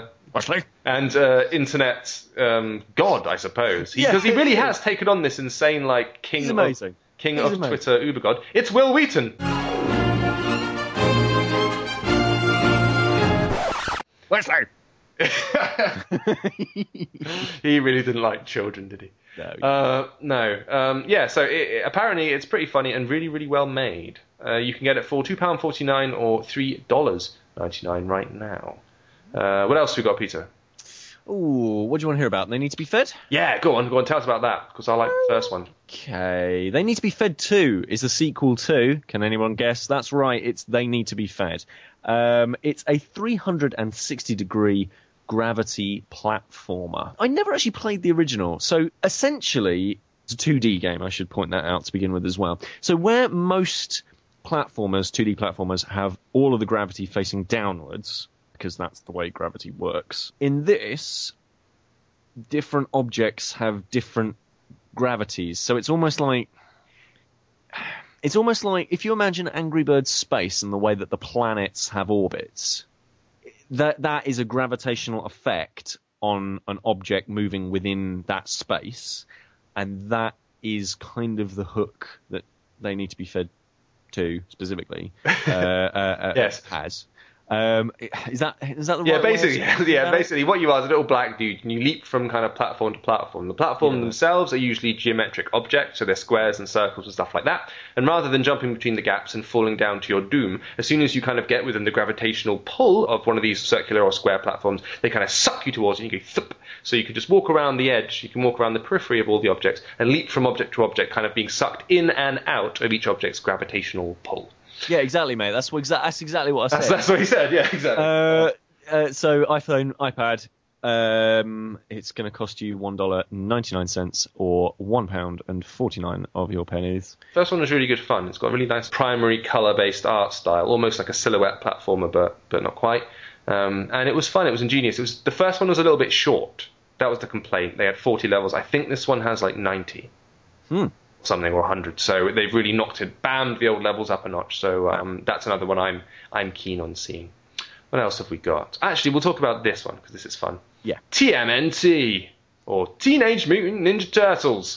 internet god, I suppose. Because he really has taken on this insane, like, king of Twitter uber god. It's Will Wheaton. Wesley! He really didn't like children, did he? No. So apparently it's pretty funny and really, really well made. You can get it for £2.49 or $3.99 right now. What else we got, Peter? Ooh, what do you want to hear about? They Need to Be Fed? Yeah, go on, tell us about that, because I like the first one. Okay, They Need to Be Fed 2 is the sequel to, can anyone guess? That's right, it's They Need to Be Fed. It's a 360-degree gravity platformer. I never actually played the original, so essentially it's a 2D game, I should point that out to begin with as well. So where most platformers, 2D platformers, have all of the gravity facing downwards, because that's the way gravity works, in this, different objects have different gravities. So it's almost like if you imagine Angry Birds Space and the way that the planets have orbits, that is a gravitational effect on an object moving within that space, and that is kind of the hook that They Need to Be Fed to specifically yes. has. Is that the right basically what you are is a little black dude, and you leap from kind of platform to platform. The platforms themselves are usually geometric objects, so they're squares and circles and stuff like that. And rather than jumping between the gaps and falling down to your doom, as soon as you kind of get within the gravitational pull of one of these circular or square platforms, they kind of suck you towards it, and you go thup. So you can just walk around the edge, you can walk around the periphery of all the objects, and leap from object to object, kind of being sucked in and out of each object's gravitational pull. Yeah, exactly, mate. That's exactly what I said. That's what he said, yeah, exactly. So iPhone, iPad, it's going to cost you $1.99 or £1.49 of your pennies. First one was really good fun. It's got a really nice primary colour-based art style, almost like a silhouette platformer, but not quite. And it was fun. It was ingenious. The first one was a little bit short. That was the complaint. They had 40 levels. I think this one has like 90. Something, or 100. So they've really bammed the old levels up a notch. So that's another one I'm keen on seeing. What else have we got? Actually, we'll talk about this one because this is fun. Yeah. TMNT, or Teenage Mutant Ninja Turtles.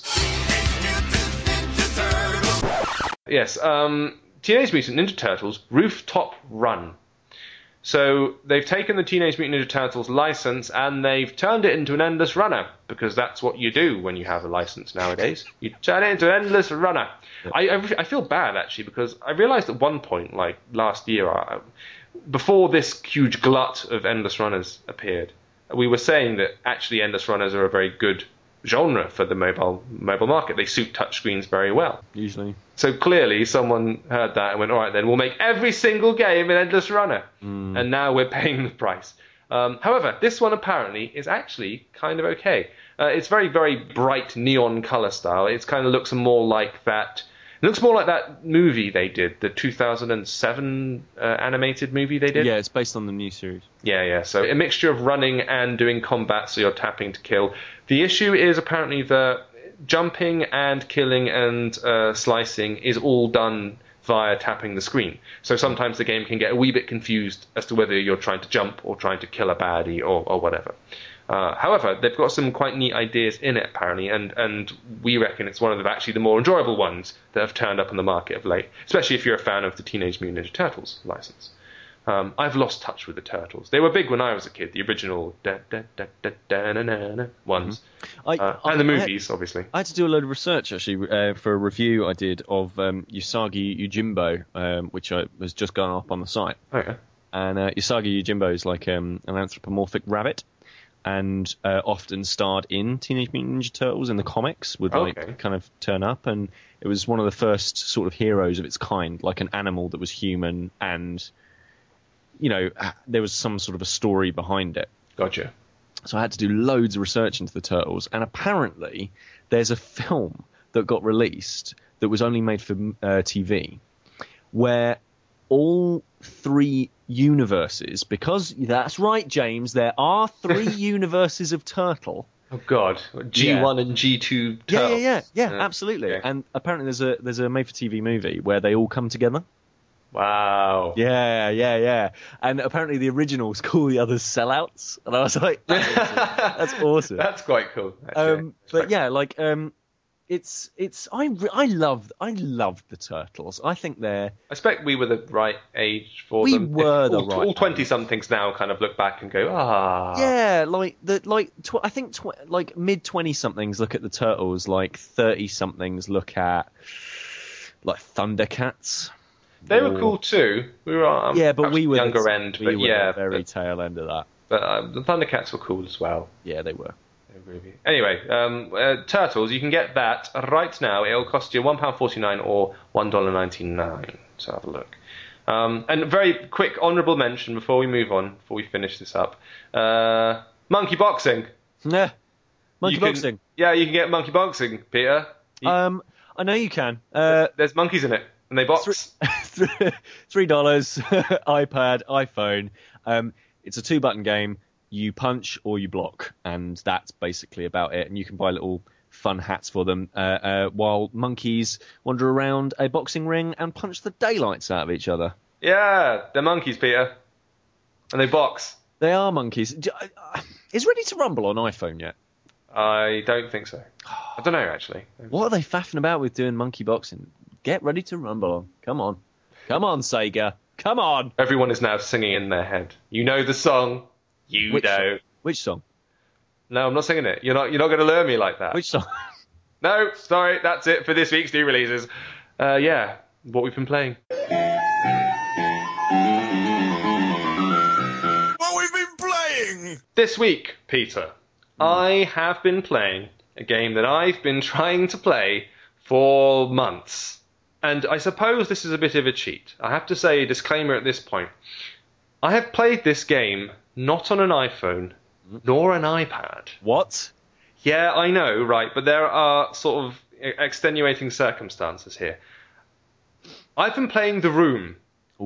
Yes. Teenage Mutant Ninja Turtles Rooftop Run. So they've taken the Teenage Mutant Ninja Turtles license and they've turned it into an endless runner, because that's what you do when you have a license nowadays. You turn it into an endless runner. I feel bad, actually, because I realized at one point, like last year, before this huge glut of endless runners appeared, we were saying that actually endless runners are a very good genre for the mobile market. They suit touchscreens very well. Usually. So clearly someone heard that and went, all right, then we'll make every single game an endless runner. And now we're paying the price. However, this one apparently is actually kind of okay. It's very, very bright neon color style. It kind of looks more like that. It looks more like that movie they did, the 2007 animated movie they did. Yeah, it's based on the new series. Yeah. So a mixture of running and doing combat, so you're tapping to kill. The issue is apparently that jumping and killing and slicing is all done via tapping the screen. So sometimes the game can get a wee bit confused as to whether you're trying to jump or trying to kill a baddie or whatever. However, they've got some quite neat ideas in it, apparently, and we reckon it's one of the more enjoyable ones that have turned up on the market of late, especially if you're a fan of the Teenage Mutant Ninja Turtles license. I've lost touch with the Turtles. They were big when I was a kid, the original ones. And the movies, obviously. I had to do a load of research, actually, for a review I did of Usagi Yojimbo, which was just gone up on the site. Oh, yeah. And Usagi Yojimbo is like an anthropomorphic rabbit. and often starred in Teenage Mutant Ninja Turtles in the comics, would kind of turn up, and it was one of the first sort of heroes of its kind, like an animal that was human, and there was some sort of a story behind it. Gotcha. So I had to do loads of research into the Turtles, and apparently there's a film that got released that was only made for TV, where all 3 universes, because that's right, James, there are 3 universes of Turtle. Oh God, G1 and G2 Turtles. Yeah, absolutely. Yeah. And apparently there's a made-for-TV movie where they all come together. Wow. Yeah. And apparently the originals call the others sellouts, and I was like, that's awesome. That's quite cool. I love the Turtles. I think they're. I expect we were the right age for them. We were the right. All 20-somethings now kind of look back and go, ah. Yeah, I think mid 20-somethings look at the Turtles, like 30-somethings look at like Thundercats. They were cool too. We were but we were younger end. We were the very tail end of that. But the Thundercats were cool as well. Yeah, they were. Anyway, Turtles, you can get that right now. It'll cost you £1.49 or $1.99. So have a look. And a very quick honourable mention before we move on, before we finish this up. Monkey Boxing. Yeah, Monkey Boxing. You can get Monkey Boxing, Peter. I know you can. There's monkeys in it, and they box. $3, iPad, iPhone. It's a 2-button game. You punch or you block, and that's basically about it. And you can buy little fun hats for them while monkeys wander around a boxing ring and punch the daylights out of each other. Yeah, they're monkeys, Peter. And they box. They are monkeys. Is Ready to Rumble on iPhone yet? I don't think so. I don't know, actually. What are they faffing about with doing monkey boxing? Get Ready to Rumble on. Come on. Come on, Sega. Come on. Everyone is now singing in their head. You know the song. Which song? No, I'm not singing it. You're not going to learn me like that. Which song? No, sorry. That's it for this week's new releases. What we've been playing. What we've been playing! This week, Peter, I have been playing a game that I've been trying to play for months. And I suppose this is a bit of a cheat. I have to say, disclaimer at this point. I have played this game not on an iPhone, nor an iPad. What? Yeah, I know, right, but there are sort of extenuating circumstances here. I've been playing The Room.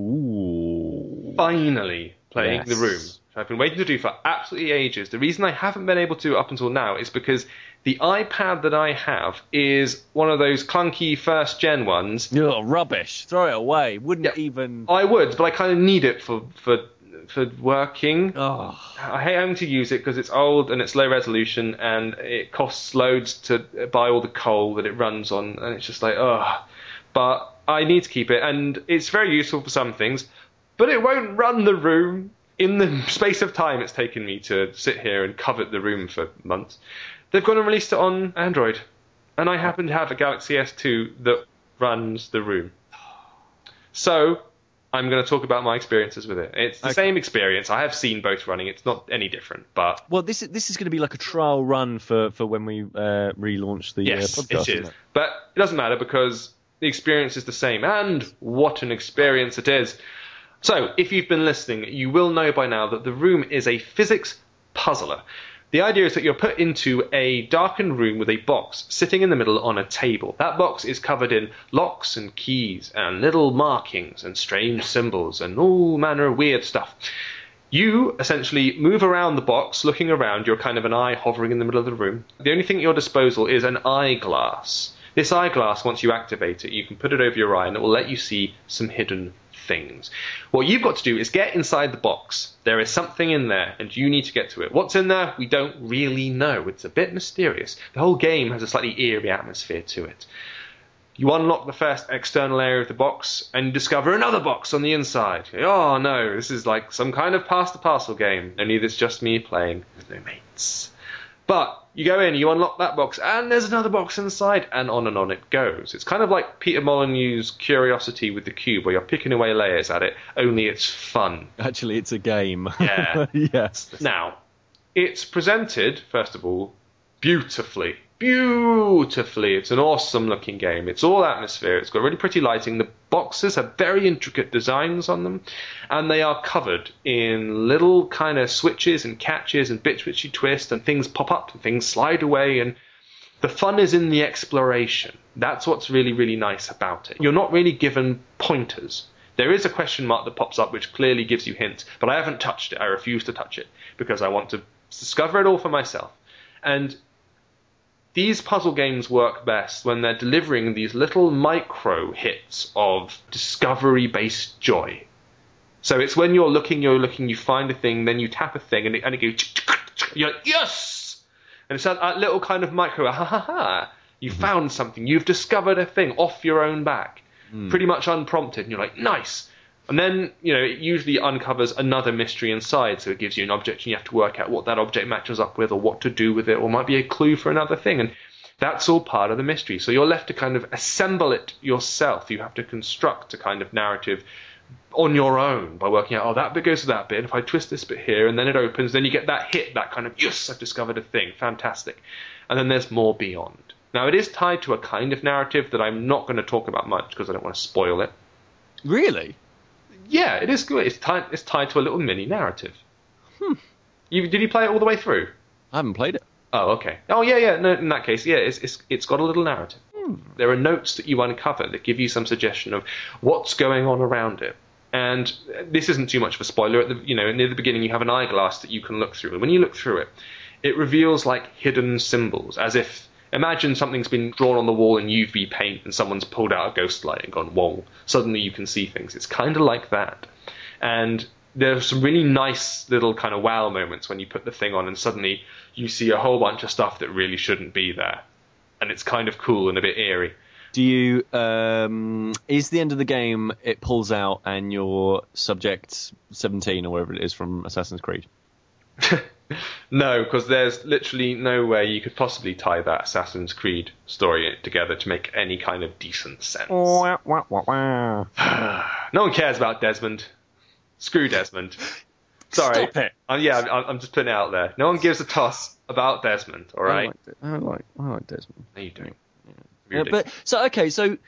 Ooh. Finally playing The Room. Which I've been waiting to do for absolutely ages. The reason I haven't been able to up until now is because the iPad that I have is one of those clunky first-gen ones. Oh, rubbish. Throw it away. Wouldn't even... I would, but I kind of need it for working. Oh. I hate having to use it because it's old and it's low resolution and it costs loads to buy all the coal that it runs on, and it's just like, ugh. But I need to keep it, and it's very useful for some things, but it won't run The Room. In the space of time it's taken me to sit here and covet The Room for months, they've gone and released it on Android, and I happen to have a Galaxy S2 that runs The Room. So I'm going to talk about my experiences with it. It's the same experience. I have seen both running. It's not any different, but... Well, this is going to be like a trial run for when we relaunch the podcast. Yes, it is. But it doesn't matter because the experience is the same. And what an experience it is. So, if you've been listening, you will know by now that The Room is a physics puzzler. The idea is that you're put into a darkened room with a box sitting in the middle on a table. That box is covered in locks and keys and little markings and strange symbols and all manner of weird stuff. You essentially move around the box, looking around. You're kind of an eye hovering in the middle of the room. The only thing at your disposal is an eyeglass. This eyeglass, once you activate it, you can put it over your eye and it will let you see some hidden things. What you've got to do is get inside the box. There is something in there and you need to get to it. What's in there? We don't really know. It's a bit mysterious. The whole game has a slightly eerie atmosphere to it. You unlock the first external area of the box and you discover another box on the inside. Oh no, this is like some kind of pass the parcel game, only there's just me playing with no mates. But you go in, you unlock that box, and there's another box inside, and on it goes. It's kind of like Peter Molyneux's Curiosity with the Cube, where you're picking away layers at it, only it's fun. Actually, it's a game. Yeah. Yes. Now, It's presented, first of all, beautifully. Beautifully. It's an awesome looking game. It's all atmosphere. It's got really pretty lighting. The boxes have very intricate designs on them, and they are covered in little kind of switches and catches and bits which you twist, and things pop up and things slide away, and the fun is in the exploration. That's what's really, really nice about it. You're not really given pointers. There is a question mark that pops up which clearly gives you hints, but I haven't touched it. I refuse to touch it because I want to discover it all for myself. And these puzzle games work best when they're delivering these little micro hits of discovery-based joy. So it's when you're looking, you find a thing, then you tap a thing, and it goes, you're like, yes! And it's that little kind of micro, ha ha ha, you found something, you've discovered a thing off your own back, pretty much unprompted, and you're like, nice! And then, it usually uncovers another mystery inside, so it gives you an object and you have to work out what that object matches up with or what to do with it, or might be a clue for another thing, and that's all part of the mystery. So you're left to kind of assemble it yourself. You have to construct a kind of narrative on your own by working out, that bit goes to that bit, and if I twist this bit here, and then it opens, then you get that hit, that kind of, yes, I've discovered a thing, fantastic. And then there's more beyond. Now, it is tied to a kind of narrative that I'm not going to talk about much because I don't want to spoil it. Really? Yeah, it is good. It's tied to a little mini narrative. Did you play it all the way through? I haven't played it. Oh, okay. Oh, yeah. No, in that case, yeah, it's got a little narrative. There are notes that you uncover that give you some suggestion of what's going on around it. And this isn't too much of a spoiler. Near the beginning, you have an eyeglass that you can look through. And when you look through it, it reveals like hidden symbols, as if imagine something's been drawn on the wall in UV paint and someone's pulled out a ghost light and gone, whoa, suddenly you can see things. It's kind of like that. And there's some really nice little kind of wow moments when you put the thing on and suddenly you see a whole bunch of stuff that really shouldn't be there. And it's kind of cool and a bit eerie. Do you, is the end of the game, it pulls out and you're Subject 17 or whatever it is from Assassin's Creed? No, because there's literally no way you could possibly tie that Assassin's Creed story together to make any kind of decent sense. No one cares about Desmond. Screw Desmond. Sorry. Stop it. I'm just putting it out there. No one gives a toss about Desmond, all right? I like Desmond. No, you don't. Yeah, so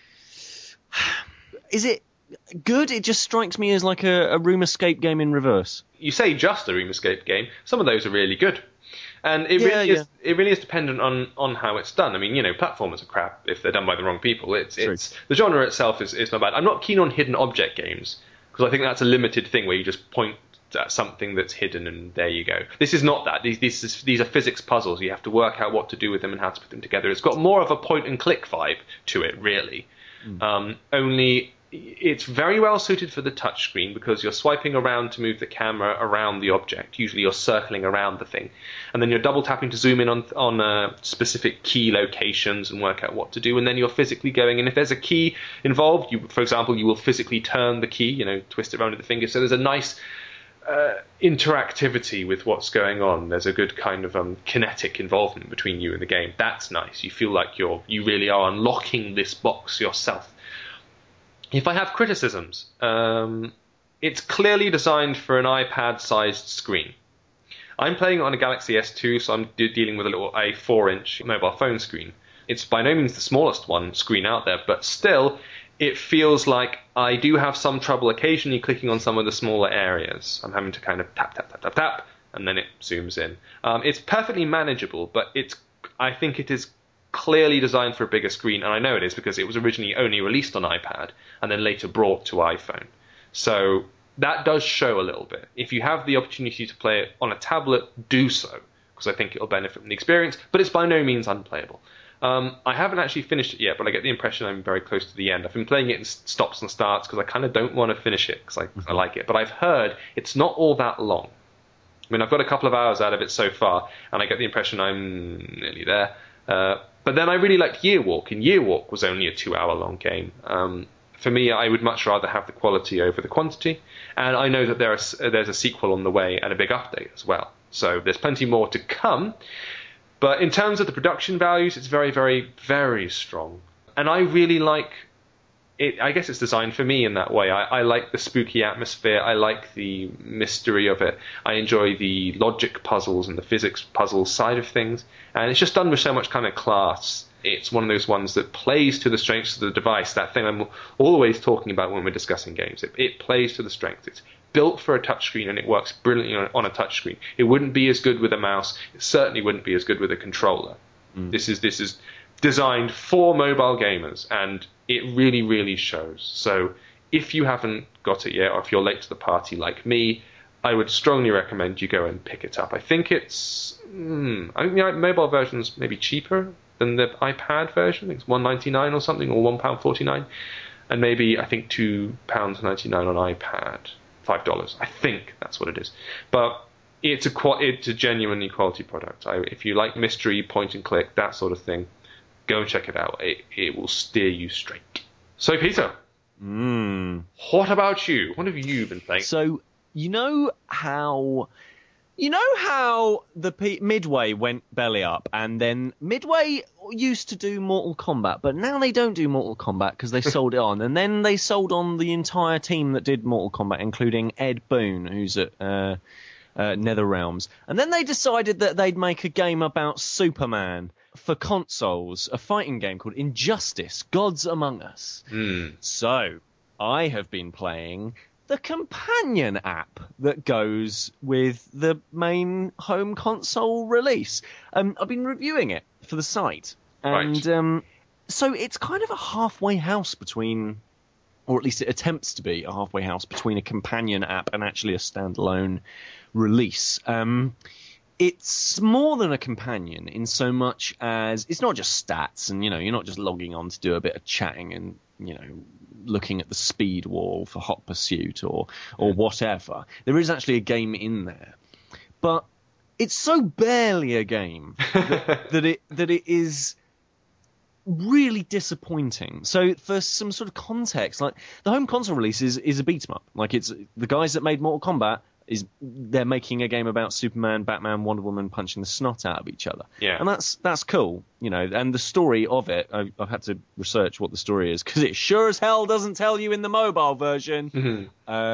is it good? It just strikes me as like a Room Escape game in reverse. You say just a Room Escape game. Some of those are really good. And it really is dependent on how it's done. I mean, platformers are crap if they're done by the wrong people. It's the genre itself is not bad. I'm not keen on hidden object games because I think that's a limited thing where you just point at something that's hidden and there you go. This is not that. These are physics puzzles. You have to work out what to do with them and how to put them together. It's got more of a point and click vibe to it, really. Only it's very well suited for the touchscreen because you're swiping around to move the camera around the object. Usually you're circling around the thing. And then you're double tapping to zoom in on specific key locations and work out what to do. And then you're physically going. And if there's a key involved, for example, you will physically turn the key, twist it around with the finger. So there's a nice interactivity with what's going on. There's a good kind of kinetic involvement between you and the game. That's nice. You feel like you really are unlocking this box yourself. If I have criticisms, it's clearly designed for an iPad-sized screen. I'm playing on a Galaxy S2, so I'm dealing with a 4-inch mobile phone screen. It's by no means the smallest screen out there, but still, it feels like I do have some trouble occasionally clicking on some of the smaller areas. I'm having to kind of tap, tap, tap, tap, tap, and then it zooms in. It's perfectly manageable, but I think it is clearly designed for a bigger screen, and I know it is because it was originally only released on iPad and then later brought to iPhone. So that does show a little bit. If you have the opportunity to play it on a tablet, do so, because I think it'll benefit from the experience, but it's by no means unplayable. I haven't actually finished it yet, but I get the impression I'm very close to the end. I've been playing it in stops and starts because I kind of don't want to finish it because I like it. But I've heard it's not all that long. I mean, I've got a couple of hours out of it so far, and I get the impression I'm nearly there. But then I really liked Yearwalk, and Yearwalk was only a 2-hour-long game. For me, I would much rather have the quality over the quantity, and I know that there's a sequel on the way and a big update as well. So there's plenty more to come. But in terms of the production values, it's very, very, very strong. And I really like I guess it's designed for me in that way. I like the spooky atmosphere. I like the mystery of it. I enjoy the logic puzzles and the physics puzzles side of things. And it's just done with so much kind of class. It's one of those ones that plays to the strengths of the device, that thing I'm always talking about when we're discussing games. It plays to the strengths. It's built for a touchscreen, and it works brilliantly on a touchscreen. It wouldn't be as good with a mouse. It certainly wouldn't be as good with a controller. This is designed for mobile gamers, and it really, really shows. So if you haven't got it yet, or if you're late to the party like me, I would strongly recommend you go and pick it up. I think it's... I think the mobile version's maybe cheaper than the iPad version. I think it's $1.99 or something, or £1.49. And maybe, I think, £2.99 on iPad. $5. I think that's what it is. But it's a genuinely quality product. If you like mystery, point and click, that sort of thing, go and check it out. It will steer you straight. So, Peter, what about you? What have you been playing? So, you know how the Midway went belly up, and then Midway used to do Mortal Kombat, but now they don't do Mortal Kombat because they sold it on, and then they sold on the entire team that did Mortal Kombat, including Ed Boon, who's at NetherRealms, and then they decided that they'd make a game about Superman for consoles, a fighting game called Injustice: Gods Among Us. So I have been playing the companion app that goes with the main home console release. I've been reviewing it for the site, and so it's kind of a halfway house between, or at least it attempts to be a halfway house between a companion app and actually a standalone release. It's more than a companion in so much as it's not just stats, and you're not just logging on to do a bit of chatting and looking at the speed wall for Hot Pursuit or whatever. There is actually a game in there, but it's so barely a game that it is really disappointing. So for some sort of context, like the home console release is a beat 'em up. Like it's the guys that made Mortal Kombat. They're making a game about Superman, Batman, Wonder Woman punching the snot out of each other. Yeah. And that's cool, and the story of it, I've had to research what the story is, because it sure as hell doesn't tell you in the mobile version.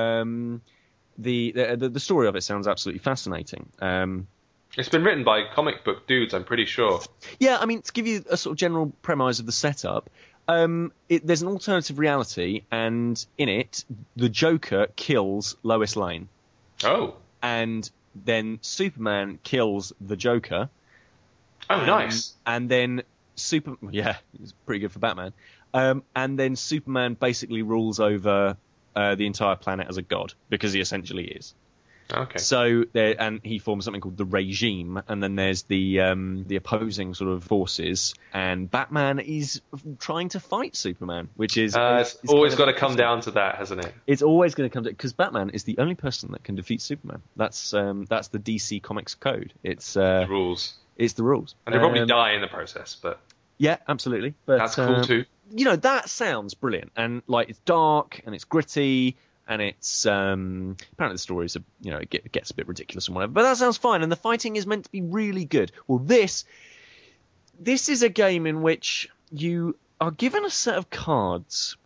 The story of it sounds absolutely fascinating. It's been written by comic book dudes, I'm pretty sure. Yeah, I mean, to give you a sort of general premise of the setup, there's an alternative reality, and in it, the Joker kills Lois Lane. Oh. And then Superman kills the Joker. Oh, nice. And then it's pretty good for Batman. And then Superman basically rules over the entire planet as a god, because he essentially is. Okay. So and he forms something called the Regime, and then there's the opposing sort of forces, and Batman is trying to fight Superman, which is it's always got to come down to that, hasn't it? It's always going to come to, because Batman is the only person that can defeat Superman. That's the DC Comics code. It's the rules. It's the rules, and they probably die in the process, but yeah, absolutely. But that's cool too. That sounds brilliant, and like it's dark and it's gritty. And it's apparently the story is it gets a bit ridiculous and whatever, but that sounds fine. And the fighting is meant to be really good. Well, this is a game in which you are given a set of cards.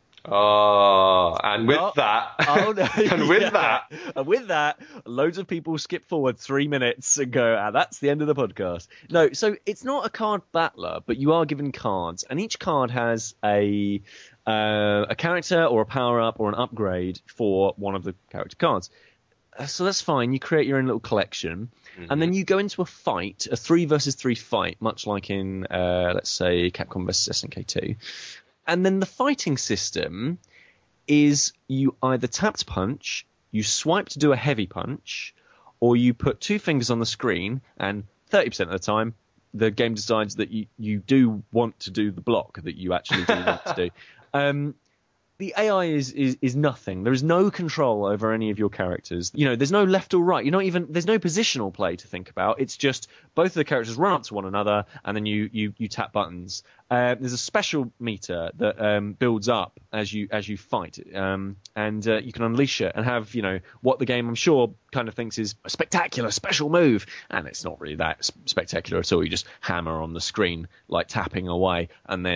And with that, loads of people skip forward 3 minutes and go, that's the end of the podcast. No, so it's not a card battler, but you are given cards, and each card has a character or a power-up or an upgrade for one of the character cards. So that's fine. You create your own little collection, and then you go into a fight, a 3 versus 3 fight, much like in, let's say, Capcom vs SNK 2. And then the fighting system is you either tap to punch, you swipe to do a heavy punch, or you put 2 fingers on the screen, and 30% of the time, the game decides that you do want to do the block that you actually do want to do. The AI is nothing. There is no control over any of your characters. There's no left or right. There's no positional play to think about. It's just both of the characters run up to one another, and then you tap buttons. There's a special meter that builds up as you fight, and you can unleash it and have what the game, I'm sure, kind of thinks is a spectacular special move, and it's not really that spectacular at all. You just hammer on the screen like tapping away, and then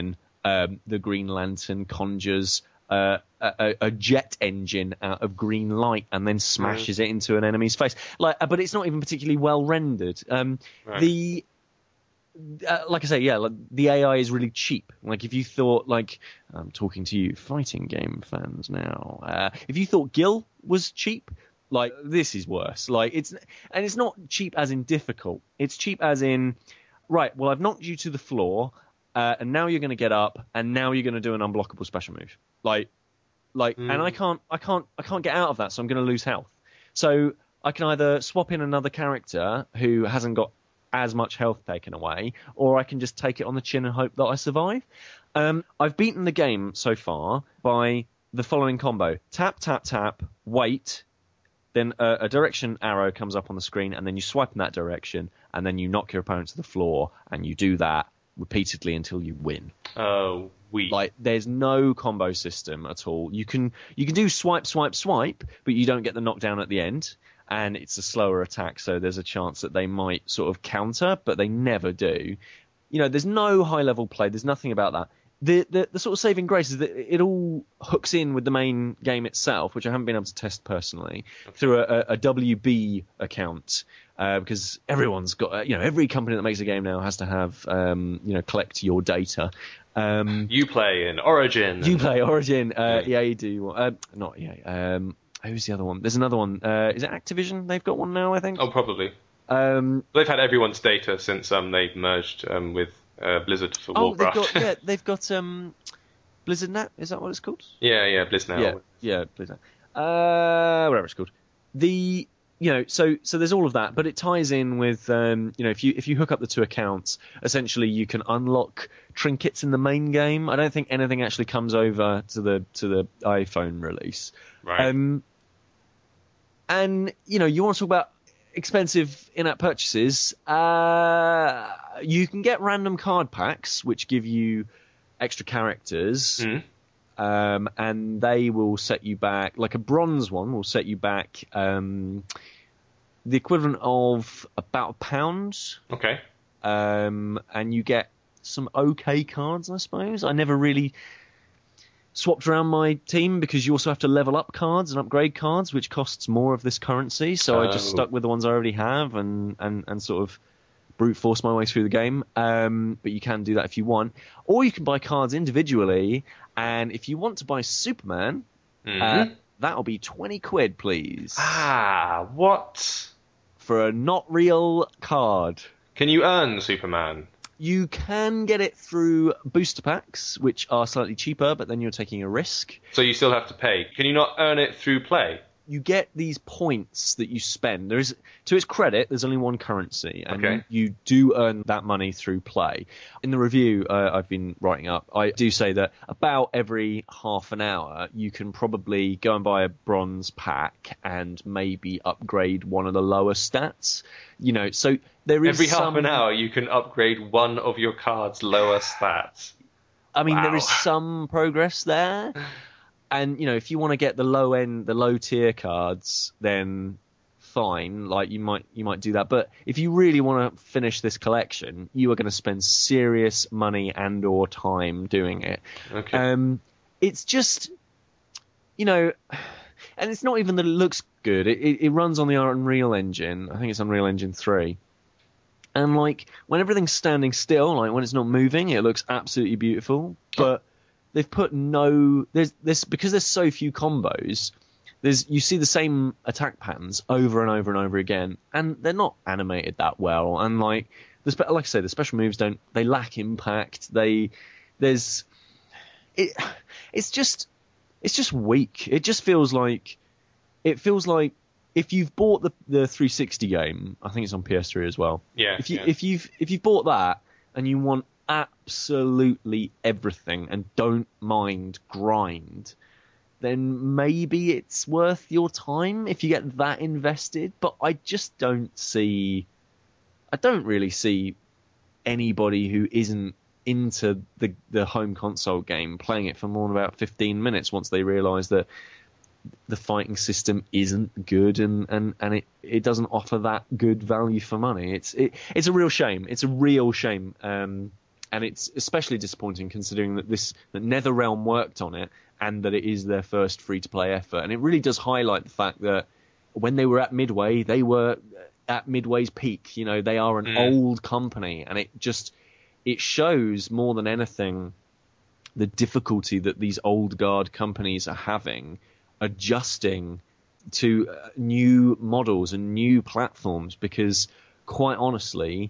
the Green Lantern conjures a jet engine out of green light and then smashes it into an enemy's face. But it's not even particularly well rendered. Like I say, the AI is really cheap. Like if you thought, I'm talking to you fighting game fans now, if you thought Gil was cheap, this is worse. It's not cheap as in difficult. It's cheap as in, right, well, I've knocked you to the floor, and now you're going to get up, and now you're going to do an unblockable special move. And I can't get out of that, so I'm going to lose health. So I can either swap in another character who hasn't got as much health taken away, or I can just take it on the chin and hope that I survive. I've beaten the game so far by the following combo: tap, tap, tap, wait, then a direction arrow comes up on the screen, and then you swipe in that direction, and then you knock your opponent to the floor, and you do that repeatedly until you win. Oh, there's no combo system at all. You can do swipe, swipe, swipe, but you don't get the knockdown at the end, and it's a slower attack, so there's a chance that they might sort of counter, but they never do. There's no high-level play. There's nothing about that. The sort of saving grace is that it all hooks in with the main game itself, which I haven't been able to test personally, through a WB account. Because everyone's got, every company that makes a game now has to have, collect your data. You play in Origin. EA do. Not EA. Who's the other one? There's another one. Is it Activision? They've got one now, I think. Oh, probably. They've had everyone's data since they've merged with Blizzard for Warcraft. They've got BlizzardNet. Is that what it's called? Yeah, BlizzNet. Yeah, BlizzNet. Whatever it's called. So there's all of that, but it ties in with if you hook up the two accounts, essentially you can unlock trinkets in the main game. I don't think anything actually comes over to the iPhone release. Right. And you want to talk about expensive in-app purchases. You can get random card packs which give you extra characters. And they will set you back, like a bronze one will set you back the equivalent of about £1. Okay. And you get some okay cards, I suppose. I never really swapped around my team because you also have to level up cards and upgrade cards, which costs more of this currency. So I just stuck with the ones I already have and sort of brute force my way through the game. But you can do that if you want. Or you can buy cards individually. And if you want to buy Superman, that'll be £20, please. What? For a not real card. Can you earn Superman? You can get it through booster packs, which are slightly cheaper, but then you're taking a risk. So you still have to pay. Can you not earn it through play? You get these points that you spend. There is, to its credit, there's only one currency, and you do earn that money through play. In the review I've been writing up, I do say that about every half an hour, you can probably go and buy a bronze pack and maybe upgrade one of the lower stats. So there is every half an hour you can upgrade one of your card's lower stats. I mean, there is some progress there. And, if you want to get the low tier cards, then fine, you might do that. But if you really want to finish this collection, you are going to spend serious money and or time doing it. Okay. It's just, and it's not even that it looks good. It runs on the Unreal Engine. I think it's Unreal Engine 3. And, when everything's standing still, when it's not moving, it looks absolutely beautiful. But they've put there's because there's so few combos, you see the same attack patterns over and over and over again, and they're not animated that well. And like I say, the special moves they lack impact. It's just weak. It just feels like if you've bought the 360 game, I think it's on PS3 as well. Yeah. If you've bought that and you want absolutely everything and don't mind grind, then maybe it's worth your time if you get that invested. But I just don't really see anybody who isn't into the home console game playing it for more than about 15 minutes once they realise that the fighting system isn't good and it doesn't offer that good value for money. It's a real shame. It's a real shame. And it's especially disappointing considering that NetherRealm worked on it and that it is their first free-to-play effort. And it really does highlight the fact that when they were at Midway, they were at Midway's peak. You know, they are an old company, and it shows more than anything the difficulty that these old guard companies are having adjusting to new models and new platforms, because quite honestly,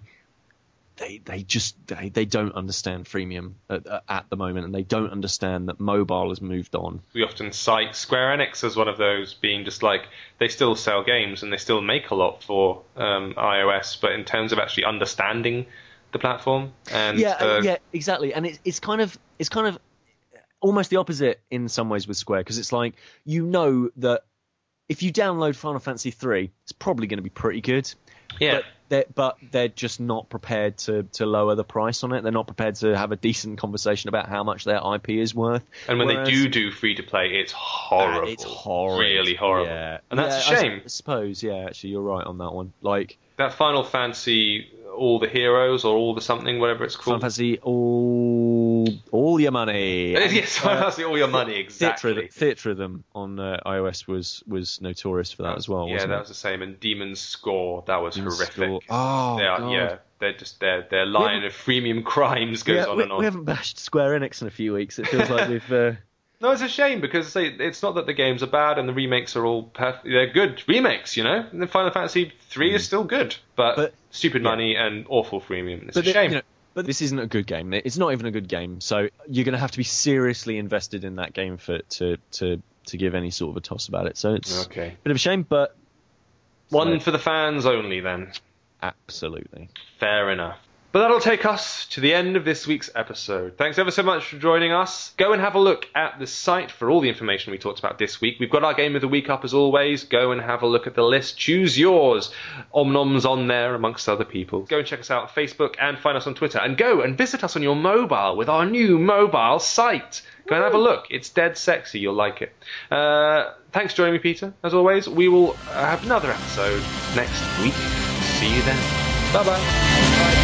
they don't understand freemium at the moment, and they don't understand that mobile has moved on. We often cite Square Enix as one of those, being just like, they still sell games and they still make a lot for iOS, but in terms of actually understanding the platform, and yeah, exactly. And it's kind of almost the opposite in some ways with Square, because it's like, you know that if you download Final Fantasy 3, it's probably going to be pretty good. Yeah. But they're just not prepared to lower the price on it. They're not prepared to have a decent conversation about how much their IP is worth. And when they do free to play, it's horrible. It's horrible. Really horrible. Yeah. And that's a shame. I suppose, yeah, actually, you're right on that one. Like that Final Fantasy, All the Heroes, or All the something, whatever it's called. Final Fantasy, all your money. Yes, Final Fantasy, All Your Money, exactly. Theatre Rhythm on iOS was notorious for that as well, wasn't it? That was the same. And Demon's Score, that was horrific. Score. Oh, God. Yeah, they're just their line of freemium crimes goes on and on. We haven't bashed Square Enix in a few weeks. It feels like we've... No, it's a shame, because it's not that the games are bad and the remakes are all perfect. They're good remakes, you know? And the Final Fantasy 3 is still good, but stupid money and awful freemium. It's a shame. You know, but this isn't a good game. It's not even a good game, so you're going to have to be seriously invested in that game to give any sort of a toss about it. So it's a bit of a shame, but... One for the fans only, then. Absolutely. Fair enough. But that'll take us to the end of this week's episode. Thanks ever so much for joining us. Go and have a look at the site for all the information we talked about this week. We've got our Game of the Week up as always. Go and have a look at the list. Choose yours. Omnom's on there amongst other people. Go and check us out on Facebook and find us on Twitter. And go and visit us on your mobile with our new mobile site. Go and have a look. It's dead sexy. You'll like it. Thanks for joining me, Peter. As always, we will have another episode next week. See you then. Bye-bye. Bye.